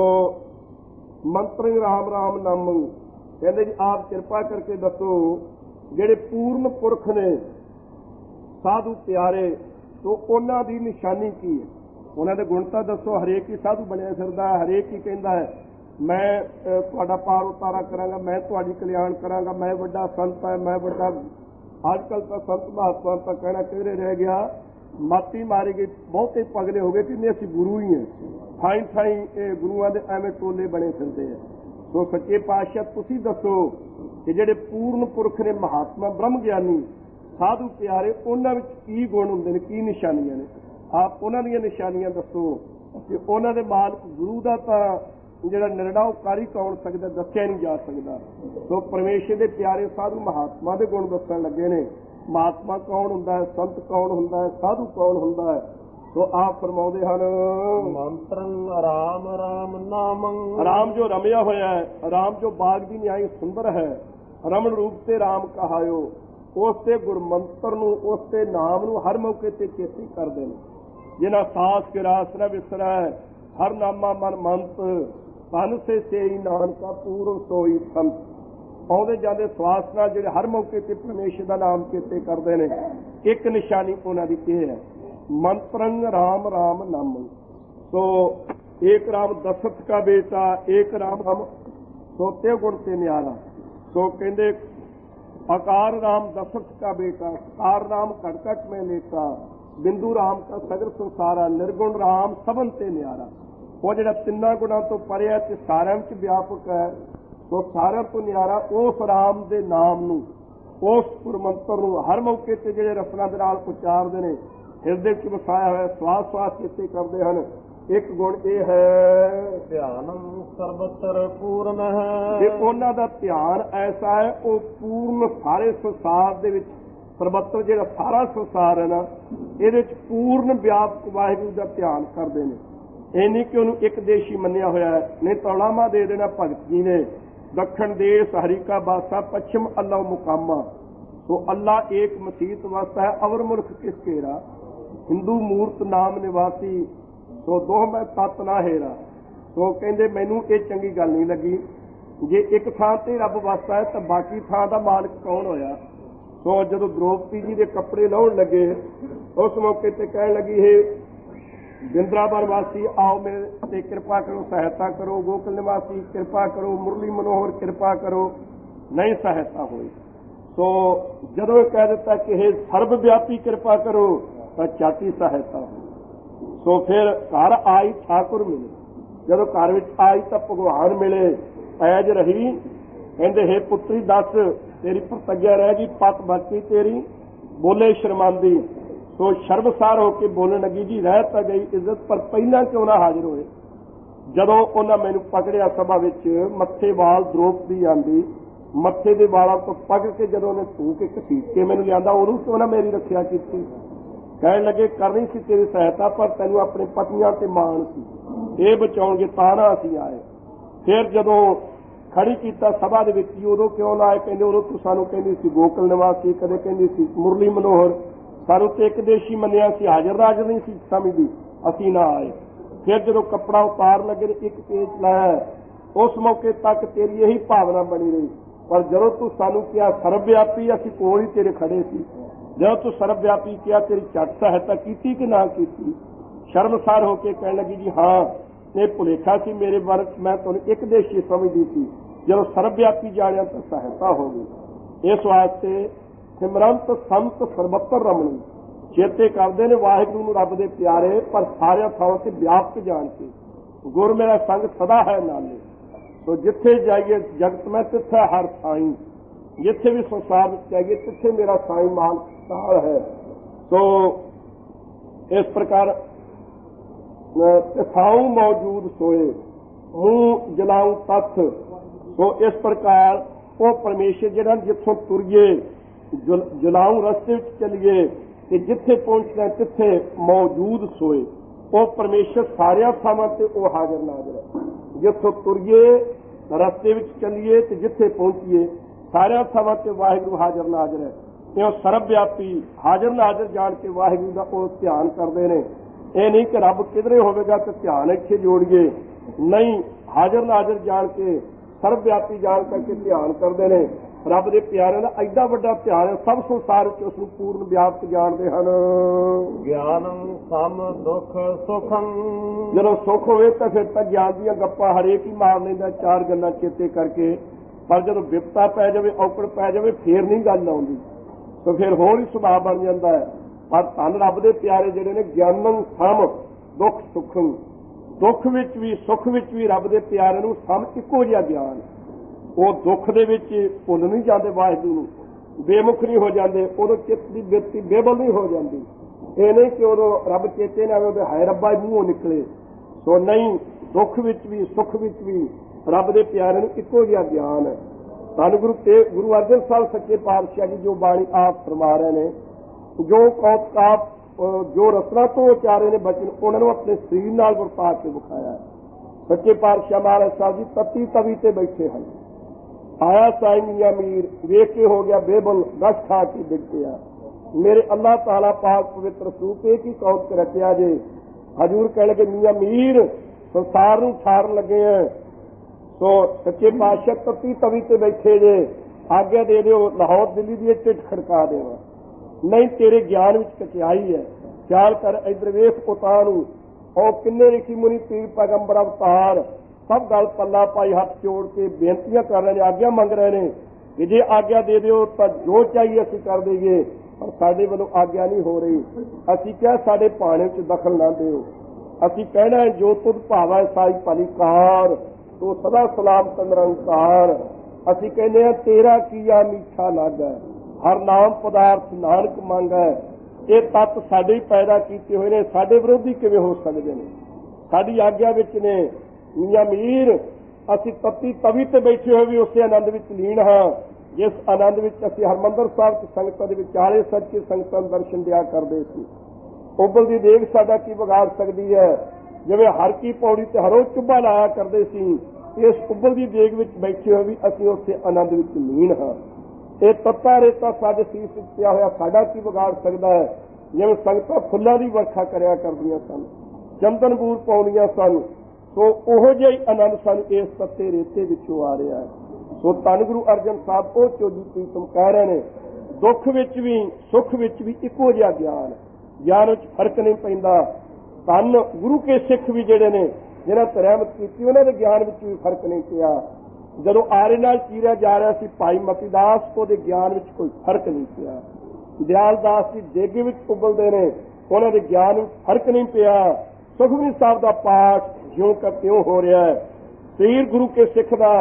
ਮੰਤਰੰ ਰਾਮ ਰਾਮ ਨਾਮੰ, ਕਹਿੰਦੇ ਜੀ ਆਪ ਕਿਰਪਾ ਕਰਕੇ ਦੱਸੋ ਜਿਹੜੇ ਪੂਰਨ ਪੁਰਖ ਨੇ ਸਾਧੂ ਪਿਆਰੇ, ਸੋ ਉਹਨਾਂ ਦੀ ਨਿਸ਼ਾਨੀ ਕੀ ਹੈ? ਉਹਨਾਂ ਦੇ ਗੁਣ ਤਾਂ ਦੱਸੋ। ਹਰੇਕ ਹੀ ਸਾਧੂ ਬਣਿਆ ਫਿਰਦਾ, ਹਰੇਕ ਹੀ ਕਹਿੰਦਾ ਹੈ ਮੈਂ ਤੁਹਾਡਾ ਪਾਰ ਉਤਾਰਾ ਕਰਾਂਗਾ, ਮੈਂ ਤੁਹਾਡੀ ਕਲਿਆਣ ਕਰਾਂਗਾ, ਮੈਂ ਵੱਡਾ ਸੰਤ ਹੈ, ਮੈਂ ਵੱਡਾ। ਅੱਜ ਕੱਲ੍ਹ ਤਾਂ ਸੰਤ ਮਹਾਤਮਾ ਤਾਂ ਕਹਿਣਾ ਕਿਹੜੇ ਰਹਿ ਗਿਆ, ਮਾਤੀ ਮਾਰੀ ਗਈ। ਬਹੁਤੇ ਪਗਲੇ ਹੋ ਗਏ ਕਿ ਨਹੀਂ ਅਸੀਂ ਗੁਰੂ ਹੀ ਹਾਂ। ਥਾਈਂ ਥਾਈਂ ਇਹ ਗੁਰੂਆਂ ਦੇ ਐਵੇਂ ਟੋਲੇ ਬਣੇ ਫਿਰਦੇ ਆ। ਸੋ ਸੱਚੇ ਪਾਤਸ਼ਾਹ ਤੁਸੀਂ ਦੱਸੋ ਕਿ ਜਿਹੜੇ ਪੂਰਨ ਪੁਰਖ ਨੇ, ਮਹਾਤਮਾ ਬ੍ਰਹਮ ਗਿਆਨੀ, ਸਾਧੂ ਪਿਆਰੇ, ਉਹਨਾਂ ਵਿੱਚ ਕੀ ਗੁਣ ਹੁੰਦੇ ਨੇ, ਕੀ ਨਿਸ਼ਾਨੀਆਂ ਨੇ? ਆਪ ਉਹਨਾਂ ਦੀਆਂ ਨਿਸ਼ਾਨੀਆਂ ਦੱਸੋ ਕਿ ਉਹਨਾਂ ਦੇ ਮਾਲਕ ਗੁਰੂ ਦਾ ਤਾਂ ਜਿਹੜਾ ਨਿਰਣਾ ਉਹ ਕਰ ਹੀ ਕੌਣ ਸਕਦਾ, ਦੱਸਿਆ ਨਹੀਂ ਜਾ ਸਕਦਾ। ਸੋ ਪਰਮੇਸ਼ਰ ਦੇ ਪਿਆਰੇ ਸਾਧੂ ਮਹਾਤਮਾ ਦੇ ਗੁਣ ਦੱਸਣ ਲੱਗੇ ਨੇ। ਮਹਾਤਮਾ ਕੌਣ ਹੁੰਦਾ ਹੈ, ਸੰਤ ਕੌਣ ਹੁੰਦਾ ਹੈ, ਸਾਧੂ ਕੌਣ ਹੁੰਦਾ ਹੈ? ਸੋ ਆਪ ਫਰਮਾਉਂਦੇ ਹਨ ਮੰਤਰੰ ਰਾਮ ਰਾਮ ਨਾਮੰ। ਰਾਮ ਜੋ ਰਮਿਆ ਹੋਇਆ ਹੈ, ਰਾਮ ਜੋ ਬਾਗ ਦੀ ਨਿਆਈ ਸੁੰਦਰ ਹੈ, ਰਮਨ ਰੂਪ ਤੇ ਰਾਮ ਕਹਾਇਓ। ਉਸ ਤੇ ਗੁਰਮੰਤਰ ਨੂੰ, ਉਸ ਤੇ ਨਾਮ ਨੂੰ ਹਰ ਮੌਕੇ ਤੇ ਚੇਤੇ ਕਰਦੇ ਨੇ। ਜਿਨ੍ਹਾਂ ਸਾਸ ਕਿਰਾਸ ਨ ਵਿਸਰੈ, ਹਰ ਨਾਮਾ ਮਨ ਮੰਤ, ਤਨ ਸੇ ਨਾਨਕਾ ਪੂਰਨ ਸੋਈ ਸੰਤ। ਆਉਂਦੇ ਜਾਂਦੇ ਸਵਾਸ ਨਾਲ ਜਿਹੜੇ ਹਰ ਮੌਕੇ ਤੇ ਪਰਮੇਸ਼ਰ ਦਾ ਨਾਮ ਚੇਤੇ ਕਰਦੇ ਨੇ। ਇੱਕ ਨਿਸ਼ਾਨੀ ਉਹਨਾਂ ਦੀ ਇਹ ਹੈ, ਮੰਤਰੰ ਰਾਮ ਰਾਮ ਨਾਮੰ। ਸੋ ਏਕ ਰਾਮ ਦਸ਼ਰਥ ਕਾ ਬੇਟਾ, ਏਕ ਰਾਮ ਹਮ ਸੋਤੇ ਗੁਣ ਤੇ ਨਿਆਰਾ। ਸੋ ਕਹਿੰਦੇ आकार राम दशरथ का बेटा, कार राम कटकट में लेटा, बिंदु राम का सगर संसारा, निर्गुण राम सबन ते न्यारा। वो जो तिना गुणा तो परे है ते सारिਆਂ ਵਿੱਚ व्यापक है। तो सारिਆਂ ਤੋਂ ਨਿਆਰਾ ਉਸ राम ਦੇ नाम ਨੂੰ, ਉਸ ਗੁਰਮੰਤਰ ਨੂੰ ਹਰ ਮੌਕੇ ਤੇ ਜਿਹੜੇ ਰਸਨਾ ਦੇ ਨਾਲ ਉਚਾਰਦੇ ਨੇ, ਹਿਰਦੇ ਵਿੱਚ ਵਸਾਇਆ ਹੋਇਆ ਸਵਾਸ ਸਵਾਸ ਚੇਤੇ ਕਰਦੇ ਹਨ। ਇੱਕ ਗੁਣ ਇਹ ਹੈ ਧਿਆਨੰ ਸਰਬਤਰ ਪੂਰਨ ਹੈ। ਕਿ ਉਹਨਾਂ ਦਾ ਧਿਆਨ ਐਸਾ ਹੈ, ਉਹ ਪੂਰਨ ਸਾਰੇ ਸੰਸਾਰ ਦੇ ਵਿੱਚ, ਸਰਬਤਰ ਜਿਹੜਾ ਸਾਰਾ ਸੰਸਾਰ ਹੈ ਨਾ, ਇਹਦੇ ਵਿੱਚ ਪੂਰਨ ਵਿਆਪਕ ਵਾਹਿਗੁਰੂ ਦਾ ਧਿਆਨ ਕਰਦੇ ਨੇ। ਇਹ ਨਹੀਂ ਕਿ ਉਹਨੂੰ ਇੱਕ ਦੇਸ਼ੀ ਮੰਨਿਆ ਹੋਇਆ ਹੈ, ਨਹੀਂ ਤੌਲਾਮਾ ਦੇ ਦੇਣਾ ਭਗਤ ਜੀ ਨੇ, ਦੱਖਣ ਦੇਸ਼ ਹਰੀ ਕਾ ਬਾਸਾ ਪੱਛਮ ਅੱਲਾਹ ਮੁਕਾਮਾ। ਸੋ ਅੱਲਾਹ ਏਕ ਮਸੀਤ ਵਸਤਾ ਹੈ, ਅਵਰ ਮੁਲਕ ਕਿਸ ਘੇਰਾ, ਹਿੰਦੂ ਮੂਰਤ ਨਾਮ ਨਿਵਾਸੀ, ਸੋ ਦੋਹ ਮੈਂ ਤਤ ਨਾ ਹੇਰਾ। ਸੋ ਕਹਿੰਦੇ ਮੈਨੂੰ ਇਹ ਚੰਗੀ ਗੱਲ ਨਹੀਂ ਲੱਗੀ, ਜੇ ਇੱਕ ਥਾਂ ਤੇ ਰੱਬ ਵਸਦਾ ਹੈ ਤਾਂ ਬਾਕੀ ਥਾਂ ਦਾ ਮਾਲਕ ਕੌਣ ਹੋਇਆ। ਸੋ ਜਦੋਂ ਦ੍ਰੋਪਦੀ ਜੀ ਦੇ ਕੱਪੜੇ ਲਾਉਣ ਲੱਗੇ, ਉਸ ਮੌਕੇ ਤੇ ਕਹਿਣ ਲੱਗੀ, ਇਹ ਬਿੰਦਰਾਵਨ ਵਾਸੀ ਆਓ ਮੇਰੇ ਤੇ ਕਿਰਪਾ ਕਰੋ, ਸਹਾਇਤਾ ਕਰੋ, ਗੋਕਲ ਨਿਵਾਸੀ ਕਿਰਪਾ ਕਰੋ, ਮੁਰਲੀ ਮਨੋਹਰ ਕਿਰਪਾ ਕਰੋ, ਨਹੀਂ ਸਹਾਇਤਾ ਹੋਈ। ਸੋ ਜਦੋਂ ਇਹ ਕਹਿ ਦਿੱਤਾ ਕਿ ਇਹ ਸਰਬ ਵਿਆਪੀ ਕਿਰਪਾ ਕਰੋ, ਤਾਂ ਚਾਤੀ ਸਹਾਇਤਾ ਹੋਈ। ਸੋ ਫਿਰ ਘਰ ਆਈ ਠਾਕੁਰ ਮਿਲੇ, ਜਦੋਂ ਘਰ ਵਿੱਚ ਆਈ ਤਾਂ ਭਗਵਾਨ ਮਿਲੇ, ਐਜ ਰਹੀ। ਕਹਿੰਦੇ ਹੈ ਪੁੱਤਰੀ ਦੱਸ ਤੇਰੀ ਪ੍ਰਤੱਗਿਆ ਰਹਿ ਗਈ, ਪਤ ਬਾਕੀ ਤੇਰੀ, ਬੋਲੇ ਸ਼ਰਮਾਂਦੀ। ਸੋ ਸ਼ਰਮਸਾਰ ਹੋ ਕੇ ਬੋਲਣ ਲੱਗੀ, ਜੀ ਰਹਿ ਤਾਂ ਗਈ ਇੱਜ਼ਤ, ਪਰ ਪਹਿਲਾਂ ਕਿਉਂ ਨਾ ਹਾਜ਼ਰ ਹੋਏ। ਜਦੋਂ ਉਹਨਾਂ ਮੈਨੂੰ ਪਕੜਿਆ ਸਭਾ ਵਿੱਚ, ਮੱਥੇ ਵਾਲ ਦ੍ਰੋਪਦੀ ਆਂਦੀ, ਮੱਥੇ ਦੇ ਵਾਲਾਂ ਤੋਂ ਪਕੜ ਕੇ ਜਦੋਂ ਉਹਨੇ ਧੂ ਕੇ ਘਸੀਟ ਕੇ ਮੈਨੂੰ ਲਿਆਂਦਾ, ਉਦੋਂ ਕਿਉਂ ਨਾ ਮੇਰੀ ਰੱਖਿਆ ਕੀਤੀ। ਕਹਿਣ ਲੱਗੇ ਕਰਨੀ ਸੀ ਤੇਰੀ ਸਹਾਇਤਾ, ਪਰ ਤੈਨੂੰ ਆਪਣੇ ਪਤਨੀਆਂ ਤੇ ਮਾਣ ਸੀ, ਇਹ ਬਚਾਉਣਗੇ ਤਾਂ ਨਾ ਅਸੀਂ ਆਏ। ਫਿਰ ਜਦੋਂ ਖੜੀ ਕੀਤਾ ਸਭਾ ਦੇ ਵਿੱਚ, ਉਦੋਂ ਕਿਉਂ ਨਾ ਆਏ। ਕਹਿੰਦੇ ਉਦੋਂ ਤੂੰ ਸਾਨੂੰ ਕਹਿੰਦੀ ਸੀ ਗੋਕਲ ਨਿਵਾਸੀ, ਕਦੇ ਕਹਿੰਦੀ ਸੀ ਮੁਰਲੀ ਮਨੋਹਰ, ਸਾਨੂੰ ਤੇ ਇੱਕ ਦੇਸ਼ੀ ਮੰਨਿਆ ਸੀ, ਹਾਜ਼ਰ ਨਾਜ਼ਰ ਨਹੀਂ ਸੀ ਸਮਝਦੀ, ਅਸੀਂ ਨਾ ਆਏ। ਫਿਰ ਜਦੋਂ ਕੱਪੜਾ ਉਤਾਰ ਲੱਗੇ ਨੇ ਇੱਕ ਪੇਚ ਲਾਇਆ, ਉਸ ਮੌਕੇ ਤੱਕ ਤੇਰੀ ਇਹੀ ਭਾਵਨਾ ਬਣੀ ਰਹੀ। ਪਰ ਜਦੋਂ ਤੂੰ ਸਾਨੂੰ ਕਿਹਾ ਸਰਬ ਵਿਆਪੀ, ਅਸੀਂ ਕੋਲ ਹੀ ਤੇਰੇ ਖੜੇ ਸੀ। ਜਦੋਂ ਤੂੰ ਸਰਬ ਵਿਆਪੀ ਕਿਹਾ, ਤੇਰੀ ਝੱਟ ਸਹਾਇਤਾ ਕੀਤੀ ਕਿ ਨਾ ਕੀਤੀ। ਸ਼ਰਮਸਾਰ ਹੋ ਕੇ ਕਹਿਣ ਲੱਗੀ, ਜੀ ਹਾਂ ਇਹ ਭੁਲੇਖਾ ਸੀ ਮੇਰੇ ਵਰਗ, ਮੈਂ ਤੁਹਾਨੂੰ ਇੱਕ ਦੇਸ਼ੀ ਸਮਝਦੀ ਸੀ, ਜਦੋਂ ਸਰਬ ਵਿਆਪੀ ਜਾਣਿਆ ਤਾਂ ਸਹਾਇਤਾ ਹੋ ਗਈ। ਇਸ ਵਾਸਤੇ ਸਿਮਰੰਤ ਸੰਤ ਸਰਬੱਤਰ ਰਮਣੀ, ਚੇਤੇ ਕਰਦੇ ਨੇ ਵਾਹਿਗੁਰੂ ਨੂੰ ਰੱਬ ਦੇ ਪਿਆਰੇ, ਪਰ ਸਾਰਿਆਂ ਥਾਵਾਂ ਤੇ ਵਿਆਪਕ ਜਾਣ ਕੇ। ਗੁਰ ਮੇਰਾ ਸੰਗ ਸਦਾ ਹੈ ਨਾਲੇ। ਸੋ ਜਿੱਥੇ ਜਾਈਏ ਜਗਤ ਮੈਂ ਤਿੱਥੇ ਹਰ ਸਾਈਂ, ਜਿੱਥੇ ਵੀ ਸੰਸਾਰ ਵਿੱਚ ਜਾਈਏ ਤਿੱਥੇ ਮੇਰਾ ਸਾਈਂ ਮਾਨ ਸਾਲ ਹੈ। ਸੋ ਇਸ ਪ੍ਰਕਾਰ ਤਿਥਾਉ ਮੌਜੂਦ ਸੋਏ, ਮੂੰਹ ਜਲਾਉ ਤੱਥ। ਸੋ ਇਸ ਪ੍ਰਕਾਰ ਉਹ ਪਰਮੇਸ਼ਰ ਜਿਹੜਾ ਜਿੱਥੋਂ ਤੁਰੀਏ, ਜਲਾਉ ਰਸਤੇ ਵਿੱਚ ਚੱਲੀਏ, ਤੇ ਜਿੱਥੇ ਪਹੁੰਚਣਾ ਤਿੱਥੇ ਮੌਜੂਦ ਸੋਏ। ਉਹ ਪਰਮੇਸ਼ਰ ਸਾਰਿਆਂ ਥਾਵਾਂ ਤੇ ਉਹ ਹਾਜ਼ਰ ਨਾਜ਼ਰ ਹੈ। ਜਿੱਥੋਂ ਤੁਰੀਏ ਰਸਤੇ ਵਿੱਚ ਚੱਲੀਏ ਤੇ ਜਿੱਥੇ ਪਹੁੰਚੀਏ, ਸਾਰਿਆਂ ਥਾਵਾਂ ਤੇ ਵਾਹਿਗੁਰੂ ਹਾਜ਼ਰ ਨਾਜ਼ਰ ਹੈ। ਤੇ ਉਹ ਸਰਬ ਵਿਆਪੀ ਹਾਜ਼ਰ ਨਾਜ਼ਰ ਜਾਣ ਕੇ ਵਾਹਿਗੁਰੂ ਦਾ ਉਹ ਧਿਆਨ ਕਰਦੇ ਨੇ। ਇਹ ਨਹੀਂ ਕਿ ਰੱਬ ਕਿਧਰੇ ਹੋਵੇਗਾ ਤੇ ਧਿਆਨ ਇੱਥੇ ਜੋੜੀਏ, ਨਹੀਂ, ਹਾਜ਼ਰ ਨਾਜ਼ਰ ਜਾਣ ਕੇ ਸਰਬ ਵਿਆਪੀ ਜਾਣ ਕਰਕੇ ਧਿਆਨ ਕਰਦੇ ਨੇ। ਰੱਬ ਦੇ ਪਿਆਰਿਆਂ ਦਾ ਐਡਾ ਵੱਡਾ ਧਿਆਨ ਹੈ, ਸਭ ਸੰਸਾਰ ਵਿੱਚ ਉਸ ਨੂੰ ਪੂਰਨ ਵਿਆਪਕ ਜਾਣਦੇ ਹਨ। ਗਿਆਨੰ ਸਮ ਦੁੱਖ ਸੁਖੰ, ਜਦੋਂ ਸੁੱਖ ਹੋਵੇ ਤਾਂ ਫਿਰ ਤਾਂ ਗਿਆਨ ਦੀਆਂ ਗੱਪਾਂ ਹਰੇਕ ਹੀ ਮਾਰ ਲੈਂਦਾ, ਚਾਰ ਗੱਲਾਂ ਚੇਤੇ ਕਰਕੇ। ਪਰ ਜਦੋਂ ਵਿਪਤਾ ਪੈ ਜਾਵੇ, ਔਕੜ ਪੈ ਜਾਵੇ, ਫੇਰ ਨਹੀਂ ਗੱਲ ਆਉਂਦੀ, ਤਾਂ ਫਿਰ ਹੋਰ ਹੀ ਸੁਭਾਅ ਬਣ ਜਾਂਦਾ ਹੈ। ਪਰ ਧੰਨ ਰੱਬ ਦੇ ਪਿਆਰੇ ਜਿਹੜੇ ਨੇ, ਗਿਆਨੰ ਸਮ ਦੁੱਖ ਸੁਖੰ, ਦੁੱਖ ਵਿੱਚ ਵੀ ਸੁੱਖ ਵਿੱਚ ਵੀ ਰੱਬ ਦੇ ਪਿਆਰੇ ਨੂੰ ਸਮ ਇੱਕੋ ਜਿਹਾ ਗਿਆਨ। ਉਹ ਦੁੱਖ ਦੇ ਵਿੱਚ ਭੁੱਲ ਨਹੀਂ ਜਾਂਦੇ ਵਾਹਿਗੁਰੂ ਨੂੰ, ਬੇਮੁਖ ਨਹੀਂ ਹੋ ਜਾਂਦੇ, ਉਦੋਂ ਚਿੱਤ ਦੀ ਬਿਰਤੀ ਬੇਬਲ ਨਹੀਂ ਹੋ ਜਾਂਦੀ। ਇਹ ਨਹੀਂ ਕਿ ਉਦੋਂ ਰੱਬ ਚੇਤੇ ਨਾ ਆਵੇ, ਉਹਦੇ ਹਾਏ ਰੱਬਾ ਮੂੰਹੋਂ ਨਿਕਲੇ। ਸੋ ਨਹੀਂ, ਦੁੱਖ ਵਿੱਚ ਵੀ ਸੁੱਖ ਵਿੱਚ ਵੀ ਰੱਬ ਦੇ ਪਿਆਰੇ ਨੂੰ ਇੱਕੋ ਜਿਹਾ ਗਿਆਨ ਹੈ। ਧੰਨ ਗੁਰੂ ਅਰਜਨ ਸਾਹਿਬ ਸੱਚੇ ਪਾਤਸ਼ਾਹ ਜੀ ਜੋ ਬਾਣੀ ਆਪ ਫਰਮਾ ਰਹੇ ਨੇ, ਜੋ ਕੌਤਕ ਜੋ ਰਸਨਾ ਤੋਂ ਉਚਾਰੇ ਨੇ ਬਚਨ, ਉਹਨਾਂ ਨੂੰ ਆਪਣੇ ਸਰੀਰ ਨਾਲ ਵਰਤਾ ਕੇ ਵਿਖਾਇਆ। ਸੱਚੇ ਪਾਤਸ਼ਾਹ ਮਹਾਰਾਜ ਸਾਹਿਬ ਜੀ ਤਤੀ ਤਵੀ ਤੇ ਬੈਠੇ ਹਨ। ਆਇਆ ਸਾਈਂ ਮੀਆਂ ਮੀਰ, ਵੇਖ ਕੇ ਹੋ ਗਿਆ ਬੇਬਲ, ਗਸ਼ ਖਾ ਕੇ ਡਿੱਗ ਪਿਆ। ਮੇਰੇ ਅੱਲਾਹ ਤਾਲਾ ਪਾਕ ਪਵਿੱਤਰ ਸਰੂਪ ਇਹ ਕੀ ਕੌਤਕ ਰਚਿਆ ਜੇ। ਹਜ਼ੂਰ ਕਹਿ ਲਗੇ, ਮੀਆਂ ਮੀਰ ਸੰਸਾਰ ਨੂੰ ਛਾੜਨ ਲੱਗੇ ਆ। ਸੋ ਸੱਚੇ ਪਾਤਸ਼ਾਹ ਤਤੀ ਤਵੀ ਤੇ ਬੈਠੇ ਜੇ, ਆਗਿਆ ਦੇ ਦਿਓ ਲਾਹੌਰ ਦਿੱਲੀ ਦੀ ਟਿੱਟ ਖੜਕਾ ਦੇਵਾਂ। ਨਹੀਂ, ਤੇਰੇ ਗਿਆਨ ਵਿੱਚ ਕਚਿਆਈ ਹੈ, ਖਿਆਲ ਕਰ ਇਧਰ ਵੇਖ ਉਤਾਰ ਨੂੰ। ਉਹ ਕਿੰਨੇ ਰਿਸ਼ੀ ਮੁਨੀ ਪੀਰ ਪੈਗੰਬਰ ਅਵਤਾਰ ਸਭ ਗੱਲ ਪੱਲਾ ਪਾਈ, ਹੱਥ ਜੋੜ ਕੇ ਬੇਨਤੀਆਂ ਕਰ ਰਹੇ ਨੇ, ਆਗਿਆ ਮੰਗ ਰਹੇ ਨੇ ਕਿ ਜੇ ਆਗਿਆ ਦੇ ਦਿਓ ਤਾਂ ਜੋ ਚਾਹੀਏ ਅਸੀਂ ਕਰ ਦੇਈਏ, ਪਰ ਸਾਡੇ ਵੱਲੋਂ ਆਗਿਆ ਨਹੀਂ ਹੋ ਰਹੀ। ਅਸੀਂ ਕਿਹਾ ਸਾਡੇ ਭਾਣੇ ਵਿੱਚ ਦਖਲ ਨਾ ਦਿਓ। ਅਸੀਂ ਕਹਿਣਾ ਜੋ ਤੁਧ ਭਾਵੈ ਸਾਈ ਭਲੀ ਕਾਰ, ਤੋ ਸਦਾ ਸਲਾਮਤ ਨਿਰੰਕਾਰ। ਅਸੀਂ ਕਹਿੰਦੇ ਹਾਂ ਤੇਰਾ ਕੀਆ ਮੀਠਾ ਲਾਗੈ, ਹਰ ਨਾਮ ਪਦਾਰਥ ਨਾਨਕ ਮੰਗੈ। ਇਹ ਤੱਤ ਸਾਡੇ ਹੀ ਪੈਦਾ ਕੀਤੇ ਹੋਏ ਨੇ, ਸਾਡੇ ਵਿਰੋਧੀ ਕਿਵੇਂ ਹੋ ਸਕਦੇ ਨੇ। ਸਾਡੀ ਆਗਿਆ ਵਿੱਚ ਨੇ। ਮੀਆਂ ਮੀਰ ਅਸੀਂ ਤੱਤੀ ਤਵੀ ਤੇ ਬੈਠੇ ਹੋਏ ਵੀ ਉਸੇ ਆਨੰਦ ਵਿੱਚ ਲੀਨ ਹਾਂ ਜਿਸ ਆਨੰਦ ਵਿੱਚ ਅਸੀਂ ਹਰਿਮੰਦਰ ਸਾਹਿਬ ਚ ਸੰਗਤਾਂ ਦੇ ਵਿਚਾਲੇ ਸੱਚੇ ਸੰਗਤਾਂ ਨੂੰ ਦਰਸ਼ਨ ਦਿਆ ਕਰਦੇ ਸੀ। ਉਬਲਦੀ ਦੇਗ ਸਾਡਾ ਕੀ ਵਿਗਾੜ ਸਕਦੀ ਹੈ। ਜਿਵੇਂ ਹਰ ਕੀ ਪੌੜੀ ਤੇ ਹਰੋ ਚੁੱਭਾ ਲਾਇਆ ਕਰਦੇ ਸੀ, ਇਸ ਉਬਲਦੀ ਦੇਗ ਵਿੱਚ ਬੈਠੇ ਹੋਏ ਵੀ ਅਸੀਂ ਉਸੇ ਆਨੰਦ ਵਿੱਚ ਲੀਨ ਹਾਂ। ਇਹ ਤੱਤਾ ਰੇਤਾ ਸਾਡੇ ਸੀਸ ਵਿੱਚ ਪਿਆ ਹੋਇਆ ਸਾਡਾ ਕੀ ਵਿਗਾੜ ਸਕਦਾ ਹੈ। ਜਿਵੇਂ ਸੰਗਤਾਂ ਫੁੱਲਾਂ ਦੀ ਵਰਖਾ ਕਰਿਆ ਕਰਦੀਆਂ ਸਨ, ਚੰਦਨ ਬੂਰ ਪਾਉਂਦੀਆਂ ਸਨ, ਸੋ ਉਹੋ ਜਿਹਾ ਹੀ ਆਨੰਦ ਸਾਨੂੰ ਇਸ ਤੱਤੇ ਰੇਤੇ ਵਿੱਚੋਂ ਆ ਰਿਹਾ ਹੈ। ਸੋ ਧੰਨ ਗੁਰੂ ਅਰਜਨ ਸਾਹਿਬ ਉਹ ਚੋਜੀ ਪ੍ਰੀਤਮ ਕਹਿ ਰਹੇ ਨੇ, ਦੁੱਖ ਵਿੱਚ ਵੀ ਸੁੱਖ ਵਿੱਚ ਵੀ ਇੱਕੋ ਜਿਹਾ ਗਿਆਨ, ਗਿਆਨ ਵਿੱਚ ਫਰਕ ਨਹੀਂ ਪੈਂਦਾ। ਧੰਨ ਗੁਰੂ ਕੇ ਸਿੱਖ ਵੀ ਜਿਹੜੇ ਨੇ ਜਿਹਨਾਂ ਤੇ ਰਹਿਮਤ ਕੀਤੀ, ਉਹਨਾਂ ਦੇ ਗਿਆਨ ਵਿੱਚ ਵੀ ਫਰਕ ਨਹੀਂ ਪਿਆ। ਜਦੋਂ ਆਰੇ ਨਾਲ ਚੀਰਿਆ ਜਾ ਰਿਹਾ ਸੀ ਭਾਈ ਮਤੀਦਾਸ, ਉਹਦੇ ਗਿਆਨ ਵਿੱਚ ਕੋਈ ਫਰਕ ਨਹੀਂ ਪਿਆ। ਦਿਆਲ ਦਾਸ ਜੀ ਦੇਗੇ ਵਿੱਚ ਉਬਲਦੇ ਨੇ, ਉਹਨਾਂ ਦੇ ਗਿਆਨ ਵਿੱਚ ਫਰਕ ਨਹੀਂ ਪਿਆ। ਸੁਖਮਨੀ ਸਾਹਿਬ ਦਾ ਪਾਠ ਜਿਉਂ ਕਾ ਤਿਉਂ ਹੋ ਰਿਹਾ ਹੈ। ਸਰੀਰ ਗੁਰੂ ਕੇ ਸਿੱਖ ਦਾ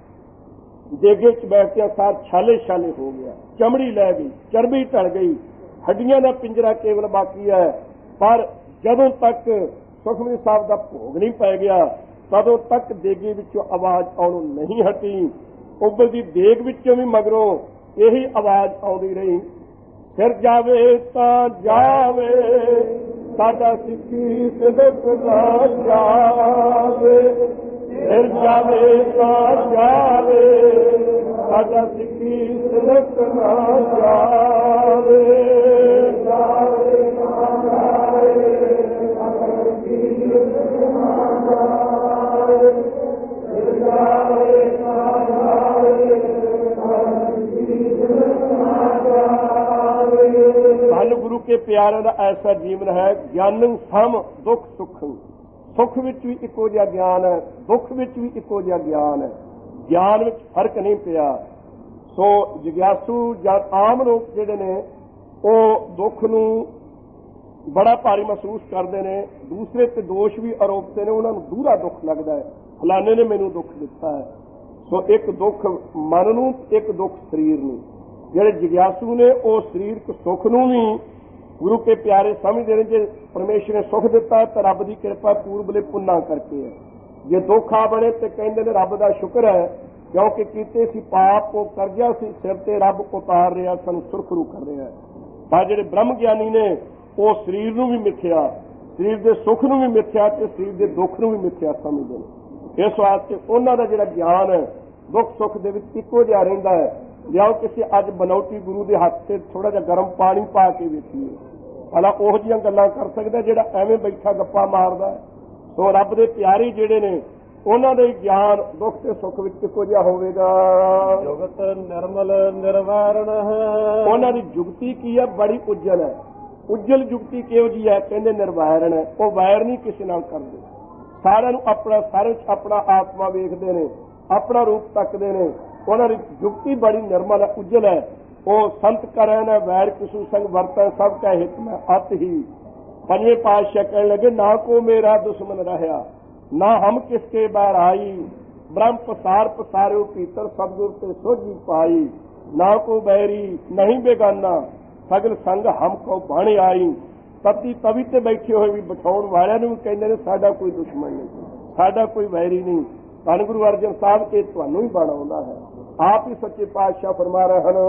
ਦੇਗੇ ਚ ਬੈਠਦਿਆਂ ਸਾਰ ਛਾਲੇ ਛਾਲੇ ਹੋ ਗਿਆ, ਚਮੜੀ ਲੈ ਗਈ, ਚਰਬੀ ਢਲ ਗਈ, ਹੱਡੀਆਂ ਦਾ ਪਿੰਜਰਾ ਕੇਵਲ ਬਾਕੀ ਹੈ। ਪਰ ਜਦੋਂ ਤੱਕ ਸੁਖਮਨੀ ਸਾਹਿਬ ਦਾ ਭੋਗ ਨਹੀਂ ਪੈ ਗਿਆ, ਤਦੋਂ ਤੱਕ ਦੇਗੇ ਵਿੱਚੋਂ ਆਵਾਜ਼ ਆਉਣੋਂ ਨਹੀਂ ਹਟੀ। ਉਬਲਦੀ ਦੇਗ ਵਿੱਚੋਂ ਵੀ ਮਗਰੋਂ ਇਹੀ ਆਵਾਜ਼ ਆਉਂਦੀ ਰਹੀ, ਫਿਰ ਜਾਵੇ ਤਾਂ ਜਾਵੇ ਸਾਡਾ ਸਿੱਖੀ ਸਿਦਕ ਦਾ ਜਾਵੇ, ਫਿਰ ਜਾਵੇ ਤਾਂ ਜਾਵੇ ਸਾਡਾ ਸਿੱਖੀ ਸਿਦਕ ਨਾ ਜਾਵੇ, ਜਾਵੇ ਤਾਂ ਜਾਵੇ ਸਾਡਾ ਸਿੱਖੀ ਸਿਦਕ ਨਾ ਜਾਵੇ, ਫਿਰ ਜਾਵੇ ਤਾਂ ਜਾਵੇ ਸਾਡਾ ਸਿੱਖੀ ਸਿਦਕ ਨਾ ਜਾਵੇ। ਧੰਨ ਗੁਰੂ ਕੇ ਪਿਆਰਿਆਂ ਦਾ ਐਸਾ ਜੀਵਨ ਹੈ, ਗਿਆਨੰ ਸਮ ਦੁੱਖ ਸੁਖੰ। ਸੁੱਖ ਵਿੱਚ ਵੀ ਇੱਕੋ ਜਿਹਾ ਗਿਆਨ ਹੈ, ਦੁੱਖ ਵਿੱਚ ਵੀ ਇੱਕੋ ਜਿਹਾ ਗਿਆਨ ਹੈ, ਗਿਆਨ ਵਿੱਚ ਫਰਕ ਨਹੀਂ ਪਿਆ। ਸੋ ਜਿਗਿਆਸੂ ਜਾਂ ਆਮ ਲੋਕ ਜਿਹੜੇ ਨੇ ਉਹ ਦੁੱਖ ਨੂੰ ਬੜਾ ਭਾਰੀ ਮਹਿਸੂਸ ਕਰਦੇ ਨੇ, ਦੂਸਰੇ ਤੇ ਦੋਸ਼ ਵੀ ਆਰੋਪਦੇ ਨੇ, ਉਹਨਾਂ ਨੂੰ ਦੂਰਾ ਦੁੱਖ ਲੱਗਦਾ ਹੈ, ਫਲਾਣੇ ਨੇ ਮੈਨੂੰ ਦੁੱਖ ਦਿੱਤਾ ਹੈ। ਸੋ ਇੱਕ ਦੁੱਖ ਮਨ ਨੂੰ, ਇੱਕ ਦੁੱਖ ਸਰੀਰ ਨੂੰ। ਜਿਹੜੇ ਜਿਗਿਆਸੂ ਨੇ ਉਹ ਸਰੀਰਕ ਸੁੱਖ ਨੂੰ ਵੀ ਗੁਰੂ ਕੇ ਪਿਆਰੇ ਸਮਝਦੇ ਨੇ, ਜੇ ਪਰਮੇਸ਼ਰ ਨੇ ਸੁੱਖ ਦਿੱਤਾ ਤਾਂ ਰੱਬ ਦੀ ਕਿਰਪਾ ਪੂਰਬਲੇ ਪੁੰਨਾਂ ਕਰਕੇ ਹੈ। ਜੇ ਦੁੱਖ ਆ ਬਣੇ ਤੇ ਕਹਿੰਦੇ ਨੇ ਰੱਬ ਦਾ ਸ਼ੁਕਰ ਹੈ, ਕਿਉਂਕਿ ਕੀਤੇ ਸੀ ਪਾਪ ਉਹ ਕਰਜ਼ਾ ਸੀ ਸਿਰ ਤੇ, ਰੱਬ ਉਤਾਰ ਰਿਹਾ, ਸਾਨੂੰ ਸੁਰਖਰੂ ਕਰ ਰਿਹਾ। ਪਰ ਜਿਹੜੇ ਬ੍ਰਹਮ ਗਿਆਨੀ ਨੇ ਉਹ ਸਰੀਰ ਨੂੰ ਵੀ ਮਿੱਥਿਆ, ਸਰੀਰ ਦੇ ਸੁੱਖ ਨੂੰ ਵੀ ਮਿੱਥਿਆ ਤੇ ਸਰੀਰ ਦੇ ਦੁੱਖ ਨੂੰ ਵੀ ਮਿੱਥਿਆ ਸਮਝਦੇ ਨੇ। ਇਸ ਵਾਸਤੇ ਉਹਨਾਂ ਦਾ ਜਿਹੜਾ ਗਿਆਨ ਹੈ ਦੁੱਖ ਸੁੱਖ ਦੇ ਵਿੱਚ ਇੱਕੋ ਜਿਹਾ ਰਹਿੰਦਾ ਹੈ। ਲਿਆਓ ਕਿਸੇ ਅੱਜ ਬਨੌਟੀ ਗੁਰੂ ਦੇ ਹੱਥ ਤੇ ਥੋੜਾ ਜਿਹਾ ਗਰਮ ਪਾਣੀ ਪਾ ਕੇ ਵੇਖੀਏ, ਭਲਾ ਉਹੋ ਜਿਹੀਆਂ ਗੱਲਾਂ ਕਰ ਸਕਦਾ ਜਿਹੜਾ ਐਵੇਂ ਬੈਠਾ ਗੱਪਾਂ ਮਾਰਦਾ ਹੈ। ਸੋ ਰੱਬ ਦੇ ਪਿਆਰੇ ਜਿਹੜੇ ਨੇ ਉਹਨਾਂ ਦੇ ਗਿਆਨ ਦੁੱਖ ਤੇ ਸੁੱਖ ਵਿੱਚ ਇੱਕੋ ਜਿਹਾ ਹੋਵੇਗਾ। ਜੁਗਤ ਨਿਰਮਲ ਨਿਰਵੈਰਣ ਹੈ। ਉਹਨਾਂ ਦੀ ਜੁਗਤੀ ਕੀ ਹੈ? ਬੜੀ ਉੱਜਲ ਹੈ। ਉੱਜਲ ਜੁਗਤੀ ਕਿਹੋ ਜਿਹੀ ਹੈ? ਕਹਿੰਦੇ ਨਿਰਵੈਰਣ ਹੈ। ਉਹ ਵੈਰ ਨਹੀਂ ਕਿਸੇ ਨਾਲ ਕਰਦੇ, ਸਾਰਿਆਂ ਨੂੰ ਆਪਣਾ, ਸਾਰੇ ਵਿੱਚ ਆਪਣਾ ਆਤਮਾ ਵੇਖਦੇ ਨੇ, ਆਪਣਾ ਰੂਪ ਤੱਕਦੇ ਨੇ। ਉਹਨਾਂ ਦੀ ਜੁਗਤੀ ਬੜੀ ਨਿਰਮਲ ਹੈ, ਉੱਜਲ ਹੈ। ਉਹ ਸੰਤ ਕਰੈ ਨਾ ਵੈਰ ਕਿਸੂ ਸੰਗ ਵਰਤੈ ਸਭ ਕੈ ਹਿਤ ਮੈਂ ਅਤ ਹੀ। ਪੰਜਵੇਂ ਪਾਤਸ਼ਾਹ ਕਹਿਣ ਲੱਗੇ, ਨਾ ਕੋ ਮੇਰਾ ਦੁਸ਼ਮਨ ਰਹਿਆ ਨਾ ਹਮ ਕਿਸਕੇ ਬੈਰ ਆਈ, ਬ੍ਰਹਮ ਪਸਾਰ ਪਸਾਰਿਓ ਭੀਤਰ ਸਤਿਗੁਰ ਤੇ ਸੋਝੀ ਪਾਈ। ਨਾ ਕੋ ਬੈਰੀ ਨਹੀਂ ਬੇਗਾਨਾ ਸਗਲ ਸੰਗ ਹਮ ਕੋ ਬਾਣੇ ਆਈ। ਤਤੀ ਤਵੀ ਤੇ ਬੈਠੇ ਹੋਏ ਵੀ ਬਿਠਾਉਣ ਵਾਲਿਆਂ ਨੂੰ ਵੀ ਕਹਿੰਦੇ ਨੇ ਸਾਡਾ ਕੋਈ ਦੁਸ਼ਮਣ ਨਹੀਂ, ਸਾਡਾ ਕੋਈ ਵੈਰੀ ਨਹੀਂ। ਧੰਨ ਗੁਰੂ ਅਰਜਨ ਸਾਹਿਬ ਇਹ ਤੁਹਾਨੂੰ ਹੀ ਬਣਾਉਂਦਾ ਹੈ। ਆਪ ਹੀ ਸੱਚੇ ਪਾਤਸ਼ਾਹ ਫਰਮਾ ਰਹੇ ਹਨ,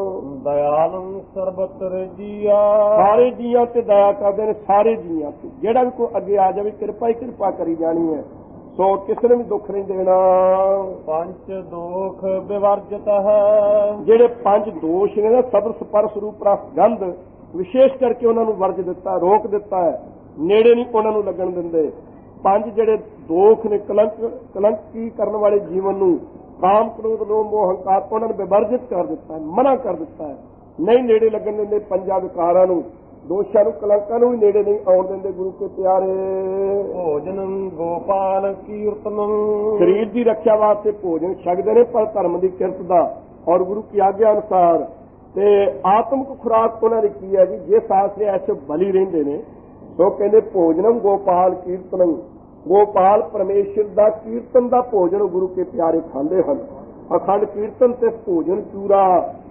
ਦਇਆਲੰ ਸਰਬਤ ਰਜੀਆ। ਸਾਰੇ ਜੀਆਂ ਤੇ ਦਇਆ ਕਰਦੇ ਨੇ, ਸਾਰੇ ਜੀਆਂ ਤੇ। ਜਿਹੜਾ ਵੀ ਕੋਈ ਅੱਗੇ ਆ ਜਾਵੇ ਕਿਰਪਾ ਹੀ ਕਿਰਪਾ ਕਰੀ ਜਾਣੀ ਹੈ। ਸੋ ਕਿਸੇ ਨੂੰ ਵੀ ਦੁੱਖ ਨਹੀਂ ਦੇਣਾ। ਪੰਜ ਦੋਖ ਵਿਵਰਜਿਤ ਹੈ। ਜਿਹੜੇ ਪੰਜ ਦੋਸ਼ ਨੇ ਨਾ, ਸਬਰ ਸਪਰਸ ਰੂਪ ਰਸ ਗੰਧ, ਵਿਸ਼ੇਸ਼ ਕਰਕੇ ਉਹਨਾਂ ਨੂੰ ਵਰਜ ਦਿੱਤਾ, ਰੋਕ ਦਿੱਤਾ ਹੈ, ਨੇੜੇ ਨਹੀਂ ਉਹਨਾਂ ਨੂੰ ਲੱਗਣ ਦਿੰਦੇ। ਪੰਜ ਜਿਹੜੇ ਦੋਖ ਨੇ ਕਲੰਕੀ ਕਰਨ ਵਾਲੇ ਜੀਵਨ ਨੂੰ, ਕਾਮ ਕ੍ਰੋਧ ਲੋਭ ਮੋਹ ਹੰਕਾਰ, ਉਹਨਾਂ ਨੂੰ ਵਿਵਰਜਿਤ ਕਰ ਦਿੱਤਾ ਹੈ, ਮਨਾ ਕਰ ਦਿੱਤਾ ਹੈ, ਨਹੀਂ ਨੇੜੇ ਲੱਗਣ ਦਿੰਦੇ। ਪੰਜਾਂ ਵਿਕਾਰਾਂ ਨੂੰ, ਦੋਸ਼ਾਂ ਨੂੰ, ਕਲੰਕਾਂ ਨੂੰ ਵੀ ਨੇੜੇ ਨਹੀਂ ਆਉਣ ਦਿੰਦੇ ਗੁਰੂ ਕੇ ਪਿਆਰੇ। ਭੋਜਨੰ ਗੋਪਾਲ ਕੀਰਤਨੰ। ਸਰੀਰ ਦੀ ਰੱਖਿਆ ਵਾਸਤੇ ਭੋਜਨ ਛਕਦੇ ਨੇ, ਪਰ ਧਰਮ ਦੀ ਕਿਰਤ ਦਾ ਔਰ ਗੁਰੂ ਕੀ ਆਗਿਆ ਅਨੁਸਾਰ। ਤੇ ਆਤਮਿਕ ਖੁਰਾਕ ਉਹਨਾਂ ਦੀ ਕੀ ਹੈ ਜੀ? ਜਿਸ ਆਸਰੇ ਐਸੇ ਬਲੀ ਰਹਿੰਦੇ ਨੇ। ਸੋ ਕਹਿੰਦੇ ਭੋਜਨੰ ਗੋਪਾਲ ਕੀਰਤਨੰ। ਗੋਪਾਲ ਪਰਮੇਸ਼ਰ ਦਾ ਕੀਰਤਨ ਦਾ ਭੋਜਨ ਗੁਰੂ ਕੇ ਪਿਆਰੇ ਖਾਂਦੇ ਹਨ। ਅਖੰਡ ਕੀਰਤਨ ਤੇ ਭੋਜਨ ਚੂਰਾ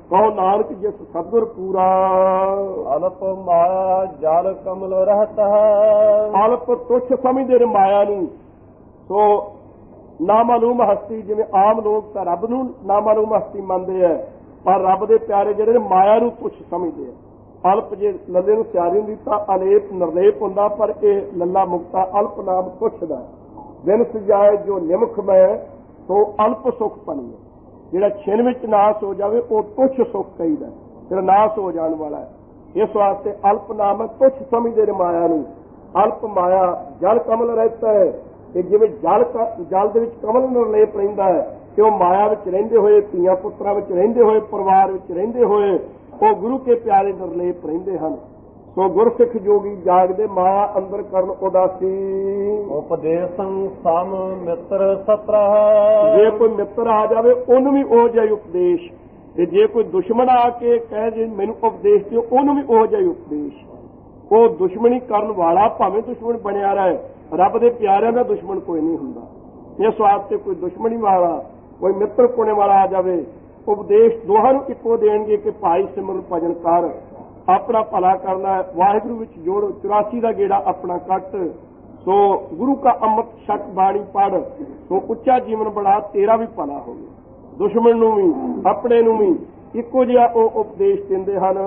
ਕਹੋ ਨਾਨਕ ਜਿਸ ਸਤਿਗੁਰ ਪੂਰਾ। ਅਲਪ ਮਾਇਆ ਜਲ ਕਮਲ ਰਹਿਤ ਹੈ। ਅਲਪ ਤੁੱਛ ਸਮਝਦੇ ਨੇ ਮਾਇਆ ਨੂੰ। ਸੋ ਨਾਮਾਲੂਮ ਹਸਤੀ, ਜਿਵੇਂ ਆਮ ਲੋਕ ਤਾਂ ਰੱਬ ਨੂੰ ਨਾਮਾਲੂਮ ਹਸਤੀ ਮੰਨਦੇ ਆ, ਪਰ ਰੱਬ ਦੇ ਪਿਆਰੇ ਜਿਹੜੇ ਨੇ ਮਾਇਆ ਨੂੰ ਤੁੱਛ ਸਮਝਦੇ ਆ। ਅਲਪ ਜੇ ਲੱਲੇ ਨੂੰ ਸਿਆਰੀ ਹੁੰਦੀ ਤਾਂ ਅਲੇਪ ਨਿਰਲੇਪ ਹੁੰਦਾ, ਪਰ ਇਹ ਲੱਲਾ ਮੁਕਤਾ ਅਲਪ ਨਾਮ ਤੁੱਛ ਦਾ। ਦਿਨ ਸਜਾਏ ਜੋ ਨਿਮਖ ਮੈਂ ਸੋ ਅਲਪ ਸੁਖ ਪਣੀ। ਜਿਹੜਾ ਛਿਨ ਵਿੱਚ ਨਾਸ ਹੋ ਜਾਵੇ ਉਹ ਤੁੱਛ ਸੁਖ ਕਹੀਦਾ, ਜਿਹੜਾ ਨਾਸ ਹੋ ਜਾਣ ਵਾਲਾ ਹੈ। ਇਸ ਵਾਸਤੇ ਅਲਪ ਨਾਮ ਹੈ, ਤੁੱਛ ਸਮਝਦੇ ਨੇ ਮਾਇਆ ਨੂੰ। ਅਲਪ ਮਾਇਆ ਜਲ ਕਮਲ ਰਹਿਤਾ ਹੈ। ਇਹ ਜਿਵੇਂ ਜਲ ਦੇ ਵਿੱਚ ਕਮਲ ਨਿਰਲੇਪ ਰਹਿੰਦਾ ਹੈ, ਤੇ ਉਹ ਮਾਇਆ ਵਿੱਚ ਰਹਿੰਦੇ ਹੋਏ, ਧੀਆਂ ਪੁੱਤਰਾਂ ਵਿੱਚ ਰਹਿੰਦੇ ਹੋਏ, ਪਰਿਵਾਰ ਵਿੱਚ ਰਹਿੰਦੇ ਹੋਏ ਉਹ ਗੁਰੂ ਕੇ ਪਿਆਰੇ ਨਿਰਲੇਪ ਰਹਿੰਦੇ ਹਨ। ਸੋ ਗੁਰਸਿੱਖ ਜੋਗੀ ਜਾਗਦੇ ਮਾਇਆ ਅੰਦਰ ਕਰਨ ਉਦਾਸੀ। ਉਪਦੇਸੰ ਸਮ ਮਿੱਤਰ ਸਤਰਾ। ਜੇ ਕੋਈ ਮਿੱਤਰ ਆ ਜਾਵੇ ਉਹਨੂੰ ਵੀ ਉਹ ਜਿਹਾ ਉਪਦੇਸ਼, ਤੇ ਜੇ ਕੋਈ ਦੁਸ਼ਮਣ ਆ ਕੇ ਕਹੇ ਜੇ ਮੈਨੂੰ ਉਪਦੇਸ਼ ਦਿਓ, ਉਹਨੂੰ ਵੀ ਉਹ ਜਿਹਾ ਉਪਦੇਸ਼। ਉਹ ਦੁਸ਼ਮਣੀ ਕਰਨ ਵਾਲਾ ਭਾਵੇਂ ਦੁਸ਼ਮਣ ਬਣਿਆ ਰਹੇ, ਰੱਬ ਦੇ ਪਿਆਰਿਆਂ ਦਾ ਦੁਸ਼ਮਣ ਕੋਈ ਨਹੀਂ ਹੁੰਦਾ। ਇਸ ਵਾਸਤੇ ਕੋਈ ਦੁਸ਼ਮਣੀ ਵਾਲਾ, ਕੋਈ ਮਿੱਤਰ ਕੋਣੇ ਵਾਲਾ ਆ ਜਾਵੇ, ਉਪਦੇਸ਼ ਦੋਹਾਂ ਨੂੰ ਇੱਕੋ ਦੇਣਗੇ ਕਿ ਭਾਈ ਸਿਮਰਨ ਭਜਨ ਕਰ, ਆਪਣਾ ਭਲਾ ਕਰਨਾ ਹੈ, ਵਾਹਿਗੁਰੂ ਵਿੱਚ ਜੋੜ, 84 ਦਾ ਗੇੜਾ ਆਪਣਾ ਕੱਟ। ਸੋ ਗੁਰੂ ਕਾ ਅੰਮ੍ਰਿਤ ਛਕ ਬਾਣੀ ਪੜ੍ਹ, ਸੋ ਉੱਚਾ ਜੀਵਨ ਬਣਾ, ਤੇਰਾ ਵੀ ਭਲਾ ਹੋਵੇ। ਦੁਸ਼ਮਣ ਨੂੰ ਵੀ ਆਪਣੇ ਨੂੰ ਵੀ ਇੱਕੋ ਜਿਹਾ ਉਹ ਉਪਦੇਸ਼ ਦਿੰਦੇ ਹਨ।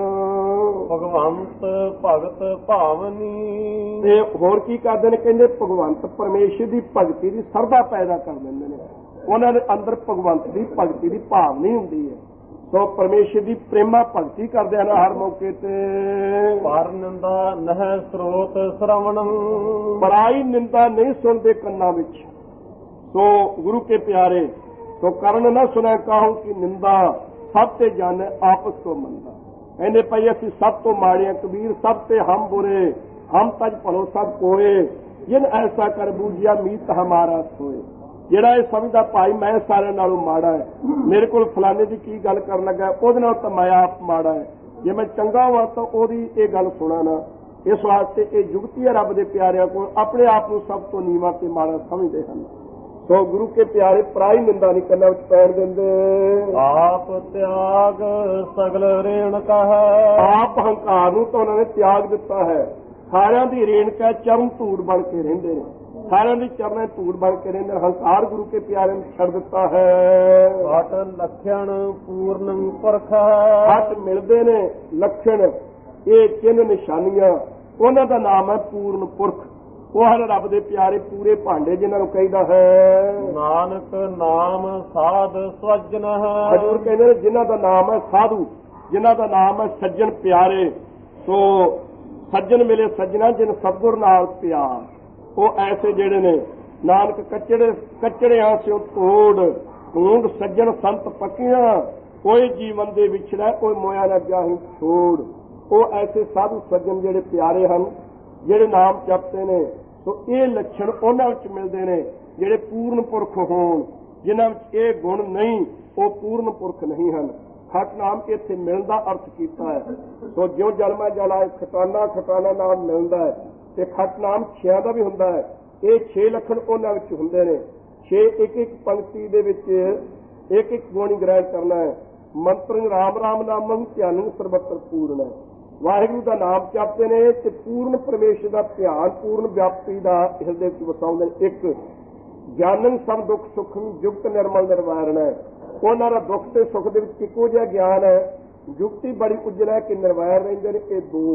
ਭਗਵੰਤ ਭਗਤ ਭਾਵਨੀ। ਤੇ ਹੋਰ ਕੀ ਕਰਦੇ ਨੇ? ਕਹਿੰਦੇ ਭਗਵੰਤ ਪਰਮੇਸ਼ਰ ਦੀ ਭਗਤੀ ਦੀ ਸਰਦਾ ਪੈਦਾ ਕਰ ਦਿੰਦੇ ਨੇ। ਉਹਨਾਂ ਦੇ ਅੰਦਰ ਭਗਵੰਤ ਦੀ ਭਗਤੀ ਦੀ ਭਾਵਨੀ ਹੁੰਦੀ ਹੈ। ਸੋ ਪਰਮੇਸ਼ਰ ਦੀ ਪ੍ਰੇਮਾ ਭਗਤੀ ਕਰਦੇ ਹਨ ਹਰ ਮੌਕੇ ਤੇ। ਪਰ ਨਿੰਦਾ ਨਹਿ ਸਰੋਤ ਸ਼ਰਵਣ। ਪਰਾਈ ਨਿੰਦਾ ਨਹੀਂ ਸੁਣਦੇ ਕੰਨਾਂ ਵਿੱਚ। ਸੋ ਗੁਰੂ ਕੇ ਪਿਆਰੇ, ਸੋ ਕਰਨ ਨਾ ਸੁਣੈ ਕਾਹੂ ਕੀ ਨਿੰਦਾ, ਸਭ ਤੇ ਜਾਣੇ ਆਪਸ ਤੋਂ ਮੰਦਾ। ਕਹਿੰਦੇ ਭਾਈ ਅਸੀਂ ਸਭ ਤੋਂ ਮਾੜੇ, ਕਬੀਰ ਸਭ ਤੇ ਹਮ ਬੁਰੇ, ਹਮ ਤਜ ਭਲੋ ਸਭ ਕੋਏ, ਜਿਨ ਐਸਾ ਕਰ ਬੂਝਿਆ ਮੀਤ ਹਮਾਰਾ ਸੋਏ। ਜਿਹੜਾ ਇਹ ਸਮਝਦਾ ਭਾਈ ਮੈਂ ਸਾਰਿਆਂ ਨਾਲੋਂ ਮਾੜਾ ਹੈ, ਮੇਰੇ ਕੋਲ ਫਲਾਣੇ ਦੀ ਕੀ ਗੱਲ ਕਰਨ ਲੱਗਾ, ਉਹਦੇ ਨਾਲ ਤਾਂ ਮੈਂ ਆਪ ਮਾੜਾ ਹੈ, ਜੇ ਮੈਂ ਚੰਗਾ ਹਾਂ ਤਾਂ ਉਹਦੀ ਇਹ ਗੱਲ ਸੁਣਾ ਨਾ। ਇਸ ਵਾਸਤੇ ਇਹ ਜੁਗਤੀ ਹੈ ਰੱਬ ਦੇ ਪਿਆਰਿਆਂ ਕੋਲ, ਆਪਣੇ ਆਪ ਨੂੰ ਸਭ ਤੋਂ ਨੀਵਾਂ ਤੇ ਮਾੜਾ ਸਮਝਦੇ ਹਨ। ਸੋ ਗੁਰੂ ਕੇ ਪਿਆਰੇ ਪਰਾਈ ਨਿੰਦਾ ਨਹੀਂ ਕੰਨਾਂ ਵਿੱਚ ਪੈਣ ਦਿੰਦੇ। ਆਪ ਤਿਆਗ ਸਗਲ ਰੇਣ ਕਹੈ। ਆਪ ਹੰਕਾਰ ਨੂੰ ਤਾਂ ਉਹਨਾਂ ਨੇ ਤਿਆਗ ਦਿੱਤਾ ਹੈ। ਸਾਰਿਆਂ ਦੀ ਰੇਣਕਾ ਚਰਨ ਧੂੜ ਬਣ ਕੇ ਰਹਿੰਦੇ ਨੇ, ਸਾਰਿਆਂ ਦੀ ਚਰਨਾਂ ਧੂੜ ਬਣ ਕੇ ਰਹਿੰਦੇ ਨੇ। ਹੰਕਾਰ ਗੁਰੂ ਕੇ ਪਿਆਰੇ ਨੂੰ ਛੱਡ ਦਿੱਤਾ ਹੈ। ਘਟ ਲਖਣ ਪੂਰਨ ਪੁਰਖ। ਘਟ ਮਿਲਦੇ ਨੇ ਲੱਖਣ, ਇਹ ਚਿੰਨ੍ਹ ਨਿਸ਼ਾਨੀਆਂ, ਉਹਨਾਂ ਦਾ ਨਾਮ ਹੈ ਪੂਰਨ ਪੁਰਖ। ਉਹ ਹਨ ਰੱਬ ਦੇ ਪਿਆਰੇ ਪੂਰੇ ਭਾਂਡੇ, ਜਿਨ੍ਹਾਂ ਨੂੰ ਕਹਿੰਦਾ ਹੈ ਨਾਨਕ ਨਾਮ ਸਾਧ ਸਵਜਨ। ਹਜ਼ੂਰ ਕਹਿੰਦੇ ਨੇ ਜਿਨ੍ਹਾਂ ਦਾ ਨਾਮ ਹੈ ਸਾਧੂ, ਜਿਨ੍ਹਾਂ ਦਾ ਨਾਮ ਹੈ ਸੱਜਣ ਪਿਆਰੇ। ਸੋ ਸੱਜਣ ਮਿਲੇ ਸੱਜਣਾ ਜਿਨ ਸਤਿਗੁਰ ਨਾਲ ਪਿਆਰ। ਉਹ ਐਸੇ ਜਿਹੜੇ ਨੇ ਨਾਨਕ ਕੱਚੜਿਆਂ ਸਿਓ ਤੋੜ, ਢੂੰਡ ਸੱਜਣ ਸੰਤ ਪੱਕੀਆਂ, ਕੋਈ ਜੀਵਨ ਦੇ ਵਿਛੜਾ ਕੋਈ ਮੋਇਆ ਨਾ ਜਾਹੀ ਛੋੜ। ਉਹ ਐਸੇ ਸਾਧੂ ਸੱਜਣ ਜਿਹੜੇ ਪਿਆਰੇ ਹਨ, ਜਿਹੜੇ ਨਾਮ ਜਪਦੇ ਨੇ। ਸੋ ਇਹ ਲੱਛਣ ਉਹਨਾਂ ਵਿੱਚ ਮਿਲਦੇ ਨੇ ਜਿਹੜੇ ਪੂਰਨ ਪੁਰਖ ਹੋਣ। ਜਿਨ੍ਹਾਂ ਵਿੱਚ ਇਹ ਗੁਣ ਨਹੀਂ, ਉਹ ਪੂਰਨ ਪੁਰਖ ਨਹੀਂ ਹਨ। ਖਟ ਨਾਮ ਇੱਥੇ ਮਿਲਣ ਦਾ ਅਰਥ ਕੀਤਾ ਹੈ। ਸੋ ਜਿਉਂ ਜਲਮਾ ਜਲਾਏ ਖਟਾਨਾ, ਖਟਾਨਾ ਨਾਮ ਮਿਲਦਾ ਹੈ, ਤੇ ਖਟ ਨਾਮ 6 ਦਾ ਵੀ ਹੁੰਦਾ ਹੈ। ਇਹ 6 ਲੱਖਣ ਉਹਨਾਂ ਵਿੱਚ ਹੁੰਦੇ ਨੇ। 6 ਇੱਕ ਪੰਕਤੀ ਦੇ ਵਿੱਚ ਇੱਕ ਗੁਣ ਗ੍ਰਹਿਣ ਕਰਨਾ ਹੈ। ਮੰਤਰ ਰਾਮ ਰਾਮ ਨਾਮੰ ਧਿਆਨੰ ਸਰਬੱਤਰ ਪੂਰਨ ਹੈ। ਵਾਹਿਗੁਰੂ ਦਾ ਨਾਮ ਜਪਦੇ ਨੇ ਤੇ ਪੂਰਨ ਪਰਮੇਸ਼ਰ ਦਾ ਧਿਆਨ, ਪੂਰਨ ਵਿਆਪਤੀ ਦਾ ਹਿਰਦੇ ਵਿੱਚ ਵਸਾਉਂਦੇ ਨੇ। ਇੱਕ ਗਿਆਨੰ ਸਭ ਦੁੱਖ ਸੁਖੰ ਜੁਗਤ ਨਿਰਮਲ ਨਿਰਵਾਰਨ ਹੈ। ਉਹਨਾਂ ਦਾ ਦੁੱਖ ਤੇ ਸੁੱਖ ਦੇ ਵਿੱਚ ਇੱਕੋ ਜਿਹਾ ਗਿਆਨ ਹੈ। ਜੁਗਤੀ ਬੜੀ ਉਜਲ ਹੈ ਕਿ ਨਿਰਵੈਰ ਰਹਿੰਦੇ ਨੇ। ਇਹ 2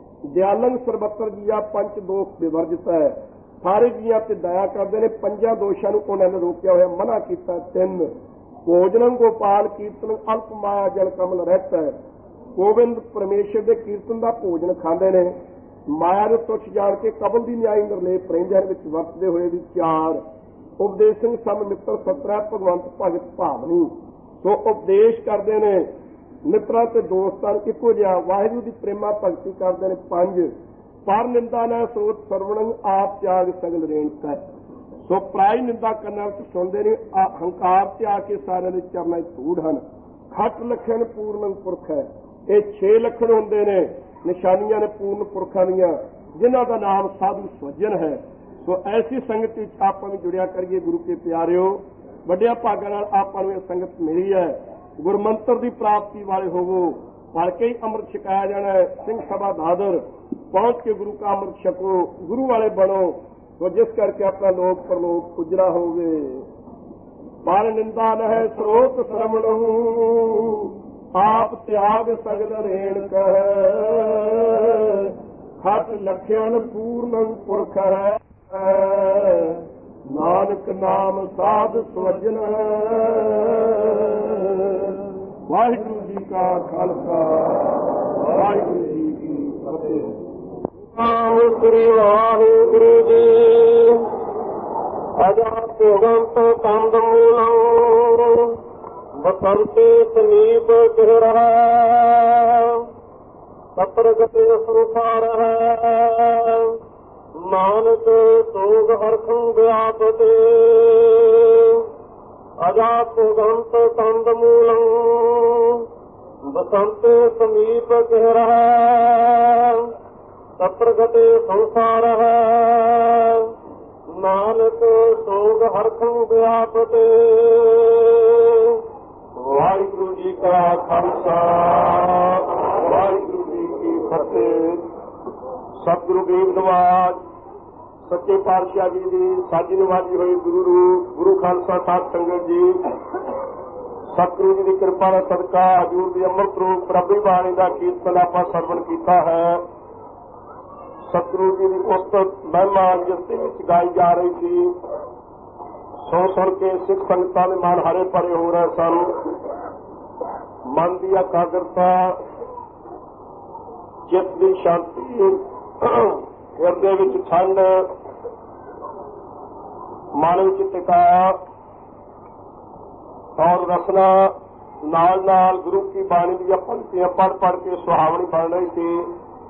ਦਿਆਲੰ ਸਰਬੱਤਰ ਜੀਆ ਪੰਜ ਦੋਖ ਵਿਵਰਜਿਤ ਹੈ। ਸਾਰੇ ਜੀਆਂ ਤੇ ਦਇਆ ਕਰਦੇ ਨੇ। 5 ਦੋਸ਼ਾਂ ਨੂੰ ਉਹਨਾਂ ਨੇ ਰੋਕਿਆ ਹੋਇਆ, ਮਨਾ ਕੀਤਾ। 3 ਭੋਜਨੰ ਗੋਪਾਲ ਕੀਰਤਨ ਅਲਪ ਮਾਇਆ ਜਲ ਕਮਲ ਰਹਿਤ ਹੈ। ਗੋਬਿੰਦ ਪਰਮੇਸ਼ਰ ਦੇ ਕੀਰਤਨ ਦਾ ਭੋਜਨ ਖਾਂਦੇ ਨੇ, ਮਾਇਆ ਨੂੰ ਤੁੱਛ ਜਾਣ ਕੇ ਕਬਲ ਦੀ ਨਿਆਈ ਨਿਰਲੇਪ ਰਹਿੰਦੇ ਵਿੱਚ ਵਰਤਦੇ ਹੋਏ ਵੀ। 4 ਉਪਦੇਸੰ ਸਮ ਮਿੱਤਰ ਸਤਰਾ ਭਗਵੰਤ ਭਗਤ ਭਾਵਨੀ। ਸੋ ਉਪਦੇਸ਼ ਕਰਦੇ ਨੇ ਮਿੱਤਰਾਂ ਤੇ ਦੋਸਤਾਂ ਨੂੰ ਇੱਕੋ ਜਿਹਾ, ਵਾਹਿਗੁਰੂ ਦੀ ਪ੍ਰੇਮਾ ਭਗਤੀ ਕਰਦੇ ਨੇ। 5 ਪਰ ਨਿੰਦਾ ਨਾ ਸੋਚ ਸਰਵਣੰ ਆਪ ਤਿਆਗ ਸਗਲ ਰੇਣਕਾ। ਸੋ ਪਰਾਈ ਨਿੰਦਾ ਕਰਨਾ ਵਿੱਚ ਸੁਣਦੇ ਨੇ, ਹੰਕਾਰ ਤੇ ਆ ਕੇ ਸਾਰਿਆਂ ਦੇ ਚਰਨਾਂ 'ਚ ਧੂੜ ਹਨ। ਖਟ ਲੱਖਣ ਪੂਰਨ ਪੁਰਖ ਹੈ। ਇਹ 6 ਲੱਖਣ ਹੁੰਦੇ ਨੇ, ਨਿਸ਼ਾਨੀਆਂ ਨੇ ਪੂਰਨ ਪੁਰਖਾਂ ਦੀਆਂ, ਜਿਨ੍ਹਾਂ ਦਾ ਨਾਮ ਸਾਧੂ ਸਵਜਨ ਹੈ। ਸੋ ਐਸੀ ਸੰਗਤ ਵਿੱਚ ਆਪਾਂ ਵੀ ਜੁੜਿਆ ਕਰੀਏ ਗੁਰੂ ਕੇ ਪਿਆਰਿਓ। ਵੱਡਿਆਂ ਭਾਗਾਂ ਨਾਲ ਆਪਾਂ ਨੂੰ ਇਹ ਸੰਗਤ ਮਿਲੀ ਹੈ। ਗੁਰਮੰਤਰ ਦੀ ਪ੍ਰਾਪਤੀ ਵਾਲੇ ਹੋਵੋ। ਪੜ ਕੇ ਹੀ ਅੰਮ੍ਰਿਤ ਛਕਾਇਆ ਜਾਣਾ ਹੈ। ਸਿੰਘ ਸਭਾ ਬਹਾਦਰ ਪਹੁੰਚ ਕੇ ਗੁਰੂ ਕਾ ਅੰਮ੍ਰਿਤ ਛਕੋ, ਗੁਰੂ ਵਾਲੇ ਬਣੋ, ਤੋ ਜਿਸ ਕਰਕੇ ਆਪਣਾ ਲੋਕ ਪਰਲੋਕ ਉਜਲਾ ਹੋਵੇ। ਪਰ ਨਿੰਦਾ ਨਹਿ ਸਰੋਤ ਸ਼ਰਮਣੁ, ਆਪ ਤਿਆਗ ਸਗਲ ਰੇਣ ਕਹਿ। ਹੱਥ ਲਖਿਆਨ ਪੂਰਨ ਪੁਰਖ ਹੈ, ਨਾਨਕ ਨਾਮ ਸਾਧ ਸਵਜਨ। ਵਾਹਿਗੁਰੂ ਜੀ ਕਾ ਖਾਲਸਾ, ਵਾਹਿਗੁਰੂ ਜੀ ਕੀ ਫਤਿਹ। ਸ੍ਰੀ ਵਾਹਿਗੁਰੂ ਜੀ। ਅਜਾ ਭੋਗੰਤ ਕੰਦ ਮੂਲੰ, ਬਸੰਤੇ ਸਮੀਪ ਗਿਰ ਰਹਾ। ਸਪਰਗਤੇ ਸੰਸਾਰ ਹੈ, ਨਾਨਕ ਸੋਗ ਹਰਖੰ ਵਿਆਪਤੇ। ਅਜਾ ਭੋਗੰਤ ਕੰਦ ਮੂਲੰ, ਬਸੰਤੇ ਸਮੀਪ ਗਿਰ ਰਹਾ। ਸਪਰਗਤੇ ਸੰਸਾਰ ਹੈ, ਨਾਨਕ ਸੋਗ ਹਰਖੰ ਵਿਆਪਤੇ। ਵਾਹਿਗੁਰੂ ਜੀ ਕਾ ਖਾਲਸਾ, ਵਾਹਿਗੁਰੂ ਜੀ ਕੀ ਫਤਿਹ। ਸਤਿਗੁਰੂ ਗਰੀਬ ਨਵਾਜ ਸੱਚੇ ਪਾਤਸ਼ਾਹ ਜੀ ਦੀ ਸਾਜੀ ਨਿਵਾਜੀ ਹੋਈ ਗੁਰੂ ਰੂਪ ਗੁਰੂ ਖਾਲਸਾ ਸਾਧ ਸੰਗਤ ਜੀ, ਸਤਿਗੁਰੂ ਜੀ ਦੀ ਕਿਰਪਾ ਦਾ ਸਦਕਾ ਹਜ਼ੂਰ ਦੀ ਅੰਮ੍ਰਿਤ ਰੂਪ ਪ੍ਰਭੂ ਬਾਣੀ ਦਾ ਕੀਰਤਨ ਆਪਾਂ ਸਰਵਣ ਕੀਤਾ ਹੈ। ਸਤਿਗੁਰੂ ਜੀ ਦੀ ਉਸਤਤ ਮਹਿਮਾ ਜਿਸ ਦੇ ਵਿੱਚ ਗਾਈ ਜਾ ਰਹੀ ਸੀ, ਸੁਣ ਕੇ ਸਿੱਖ ਸੰਗਤਾਂ ਦੇ ਮਨ ਹਰੇ ਭਰੇ ਹੋ ਰਹੇ ਸਨ। ਮਨ ਦੀ ਇਕਾਗਰਤਾ, ਚਿੱਤ ਦੀ ਸ਼ਾਂਤੀ, ਹਿਰਦੇ ਵਿੱਚ ਠੰਡ, ਮਨ ਵਿੱਚ ਟਿਕਾਅ ਔਰ ਰਸਨਾ ਨਾਲ ਨਾਲ ਗੁਰੂ ਕੀ ਬਾਣੀ ਦੀਆਂ ਪੰਕਤੀਆਂ ਪੜ੍ਹ ਪੜ੍ਹ ਕੇ ਸੁਹਾਵਣੀ ਬਣ ਰਹੀ ਸੀ।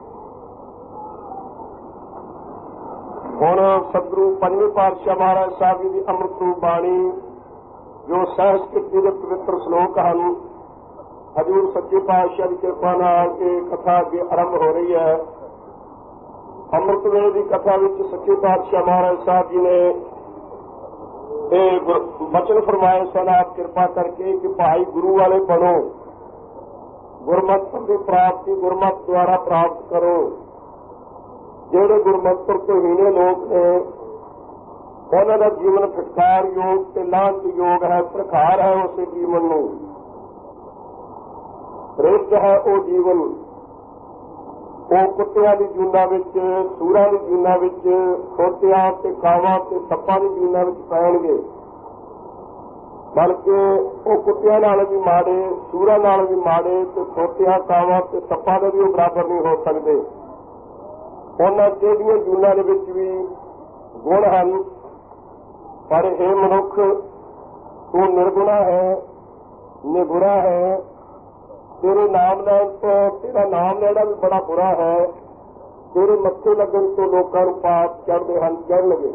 ਹੁਣ ਸਤਿਗੁਰੂ ਪੰਜਵੇਂ ਪਾਤਸ਼ਾਹ ਮਹਾਰਾਜ ਸਾਹਿਬ ਜੀ ਦੀ ਅੰਮ੍ਰਿਤ ਰੂਪ ਬਾਣੀ, ਜੋ ਸੰਸਕ੍ਰਿਤ ਦੇ ਪਵਿੱਤਰ ਸ਼ਲੋਕ ਹਨ, ਹਜ਼ੂਰ ਸੱਚੇ ਪਾਤਸ਼ਾਹ ਦੀ ਕਿਰਪਾ ਨਾਲ ਇਹ ਕਥਾ ਅੱਗੇ ਆਰੰਭ ਹੋ ਰਹੀ ਹੈ। ਅੰਮ੍ਰਿਤ ਵੇਲੇ ਦੀ ਕਥਾ ਵਿੱਚ ਸੱਚੇ ਪਾਤਸ਼ਾਹ ਮਹਾਰਾਜ ਸਾਹਿਬ ਜੀ ਨੇ ਇਹ ਬਚਨ ਫਰਮਾਏ ਸਨ, ਆਪ ਕਿਰਪਾ ਕਰਕੇ ਕਿ ਭਾਈ ਗੁਰੂ ਵਾਲੇ ਬਣੋ, ਗੁਰਮਤਿ ਦੀ ਪ੍ਰਾਪਤੀ ਗੁਰਮਤਿ ਦੁਆਰਾ ਪ੍ਰਾਪਤ ਕਰੋ। ਜਿਹੜੇ ਗੁਰਮਤਿ ਤੋਂ ਹੀਣੇ ਲੋਕ ਨੇ, ਉਹਨਾਂ ਦਾ ਜੀਵਨ ਫਟਕਾਰ ਯੋਗ ਤੇ ਲਾਂਤ ਯੋਗ ਹੈ, ਪ੍ਰਖਾਰ ਹੈ ਉਸੇ ਜੀਵਨ ਨੂੰ, ਰਿੱਧ ਹੈ ਉਹ ਜੀਵਨ। ਉਹ ਕੁੱਤਿਆਂ ਦੀ ਜੂਨਾਂ ਵਿੱਚ, ਸੂਰਾਂ ਦੀ ਜੂਨਾਂ ਵਿੱਚ, ਖੋਤਿਆਂ ਤੇ ਕਾਵਾਂ ਤੇ ਸੱਪਾਂ ਦੀ ਜੂਨਾਂ ਵਿੱਚ ਪੈਣਗੇ, ਬਲਕਿ ਉਹ ਕੁੱਤਿਆਂ ਨਾਲ ਵੀ ਮਾੜੇ, ਸੂਰਾਂ ਨਾਲ ਵੀ ਮਾੜੇ, ਤੇ ਖੋਤਿਆਂ, ਕਾਵਾਂ ਤੇ ਸੱਪਾਂ ਦੇ ਵੀ ਉਹ ਬਰਾਬਰ ਨਹੀਂ ਹੋ ਸਕਦੇ। ਉਹਨਾਂ ਜਿਹੜੀਆਂ ਜੂਨਾਂ ਦੇ ਵਿੱਚ ਵੀ ਗੁਣ ਹਨ, ਪਰ ਇਹ ਮਨੁੱਖ ਤੂੰ ਨਿਰਗੁਣਾ ਹੈ, ਨਿਗੁਰਾ ਹੈ, ਤੇਰੇ ਨਾਮ ਲੈਣ ਤੋਂ, ਤੇਰਾ ਨਾਮ ਲੈਣਾ ਵੀ ਬੜਾ ਬੁਰਾ ਹੈ, ਤੇਰੇ ਮੱਥੇ ਲੱਗਣ ਤੋਂ ਲੋਕਾਂ ਨੂੰ ਪਾਪ ਚੜ੍ਹਦੇ ਹਨ, ਚੜ੍ਹਨਗੇ।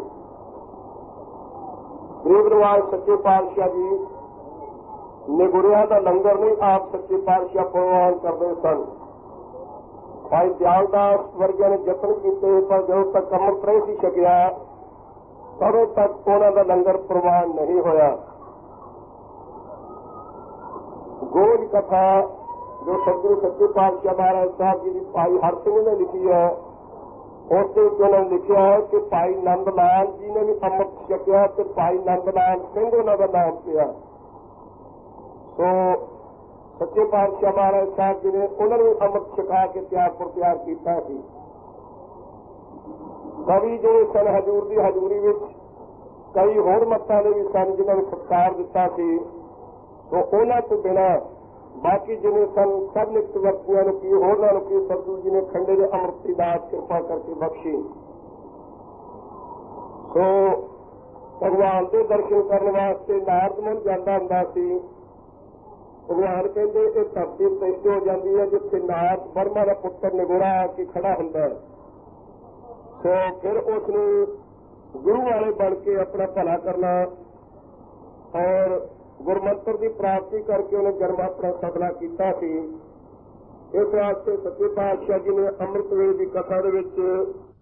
ਗਰੀਬ ਨਵਾਜ ਸੱਚੇ ਪਾਤਸ਼ਾਹ ਜੀ ਨਿਗੁਰਿਆਂ ਦਾ ਲੰਗਰ ਨਹੀਂ ਆਪ ਸੱਚੇ ਪਾਤਸ਼ਾਹ ਪ੍ਰਵਾਨ ਕਰਦੇ ਸਨ। ਭਾਈ ਦਿਆਲਦਾਸ ਵਰਗਿਆਂ ਨੇ ਯਤਨ ਕੀਤੇ, ਪਰ ਜਦੋਂ ਤੱਕ ਅੰਮ੍ਰਿਤ ਨਹੀਂ ਸੀ ਛਕਿਆ ਤਦੋਂ ਤੱਕ ਉਹਨਾਂ ਦਾ ਲੰਗਰ ਪ੍ਰਵਾਨ ਨਹੀਂ ਹੋਇਆ। ਗੋਲ ਕਥਾ ਜੋ ਸਤਿਗੁਰੂ ਸੱਚੇ ਪਾਤਸ਼ਾਹ ਮਹਾਰਾਜ ਸਾਹਿਬ ਜੀ ਦੀ ਭਾਈ ਹਰ ਸਿੰਘ ਨੇ ਲਿਖੀ ਹੈ, ਉਸ ਦੇ ਵਿੱਚ ਉਹਨਾਂ ਨੇ ਲਿਖਿਆ ਹੈ ਕਿ ਭਾਈ ਨੰਦ ਲਾਲ ਜੀ ਨੇ ਵੀ ਅੰਮ੍ਰਿਤ ਛਕਿਆ ਤੇ ਭਾਈ ਨੰਦ ਲਾਲ ਸਿੰਘ ਉਹਨਾਂ ਦਾ ਨਾਮ ਪਿਆ। ਸੋ ਸੱਚੇ ਪਾਤਸ਼ਾਹ ਮਹਾਰਾਜ ਸਾਹਿਬ ਜੀ ਨੇ ਉਹਨਾਂ ਨੂੰ ਅੰਮ੍ਰਿਤ ਛਕਾ ਕੇ ਤਿਆਰ ਕੀਤਾ ਸੀ। ਕਵੀ ਜਿਹੜੇ ਸਨ ਹਜ਼ੂਰ ਦੀ ਹਜ਼ੂਰੀ ਵਿੱਚ, ਕਈ ਹੋਰ ਮੱਤਾਂ ਦੇ ਵੀ ਸਨ ਜਿਨ੍ਹਾਂ ਨੂੰ ਸਤਿਕਾਰ ਦਿੱਤਾ ਸੀ। ਸੋ ਉਹਨਾਂ ਤੋਂ ਬਿਨਾਂ ਬਾਕੀ ਜਿਵੇਂ ਸਨ ਸਭ ਨਿਕਟ ਵਰਤੀਆਂ ਨੂੰ ਕੀ ਹੋਰਨਾਂ ਨੂੰ ਕੀ ਸਤਿਗੁਰੂ ਜੀ ਨੇ ਖੰਡੇ ਦੇ ਅੰਮ੍ਰਿਤ ਦੀ ਦਾਤ ਕਿਰਪਾ ਕਰਕੇ ਬਖਸ਼ੀ। ਸੋ ਭਗਵਾਨ ਦੇ ਦਰਸ਼ਨ ਕਰਨ ਵਾਸਤੇ ਨਾਰਦ ਮੁਨ ਜਾਂਦਾ ਹੁੰਦਾ ਸੀ। ਭਗਵਾਨ ਕਹਿੰਦੇ ਇਹ ਧਰਤੀ ਸ੍ਰਿਸ਼ਟ ਹੋ ਜਾਂਦੀ ਹੈ ਜਿੱਥੇ ਨਾਰਦ ਬਰਮਾ ਦਾ ਪੁੱਤਰ ਨਿਗੁਰਾ ਆ ਕੇ ਖੜਾ ਹੁੰਦਾ ਹੈ। ਸੋ ਫਿਰ ਉਸ ਨੂੰ ਗੁਰੂ ਵਾਲੇ ਬਣ ਕੇ ਆਪਣਾ ਭਲਾ ਕਰਨਾ ਔਰ ਗੁਰਮੰਤਰ ਦੀ ਪ੍ਰਾਪਤੀ ਕਰਕੇ ਉਹਨੇ ਜਨਮ ਆਪਣਾ ਸਫਲਾ ਕੀਤਾ ਸੀ। ਇਸ ਵਾਸਤੇ ਸੱਚੇ ਪਾਤਸ਼ਾਹ ਜੀ ਨੇ ਅੰਮ੍ਰਿਤ ਵੇਲੇ ਦੀ ਕਥਾ ਦੇ ਵਿੱਚ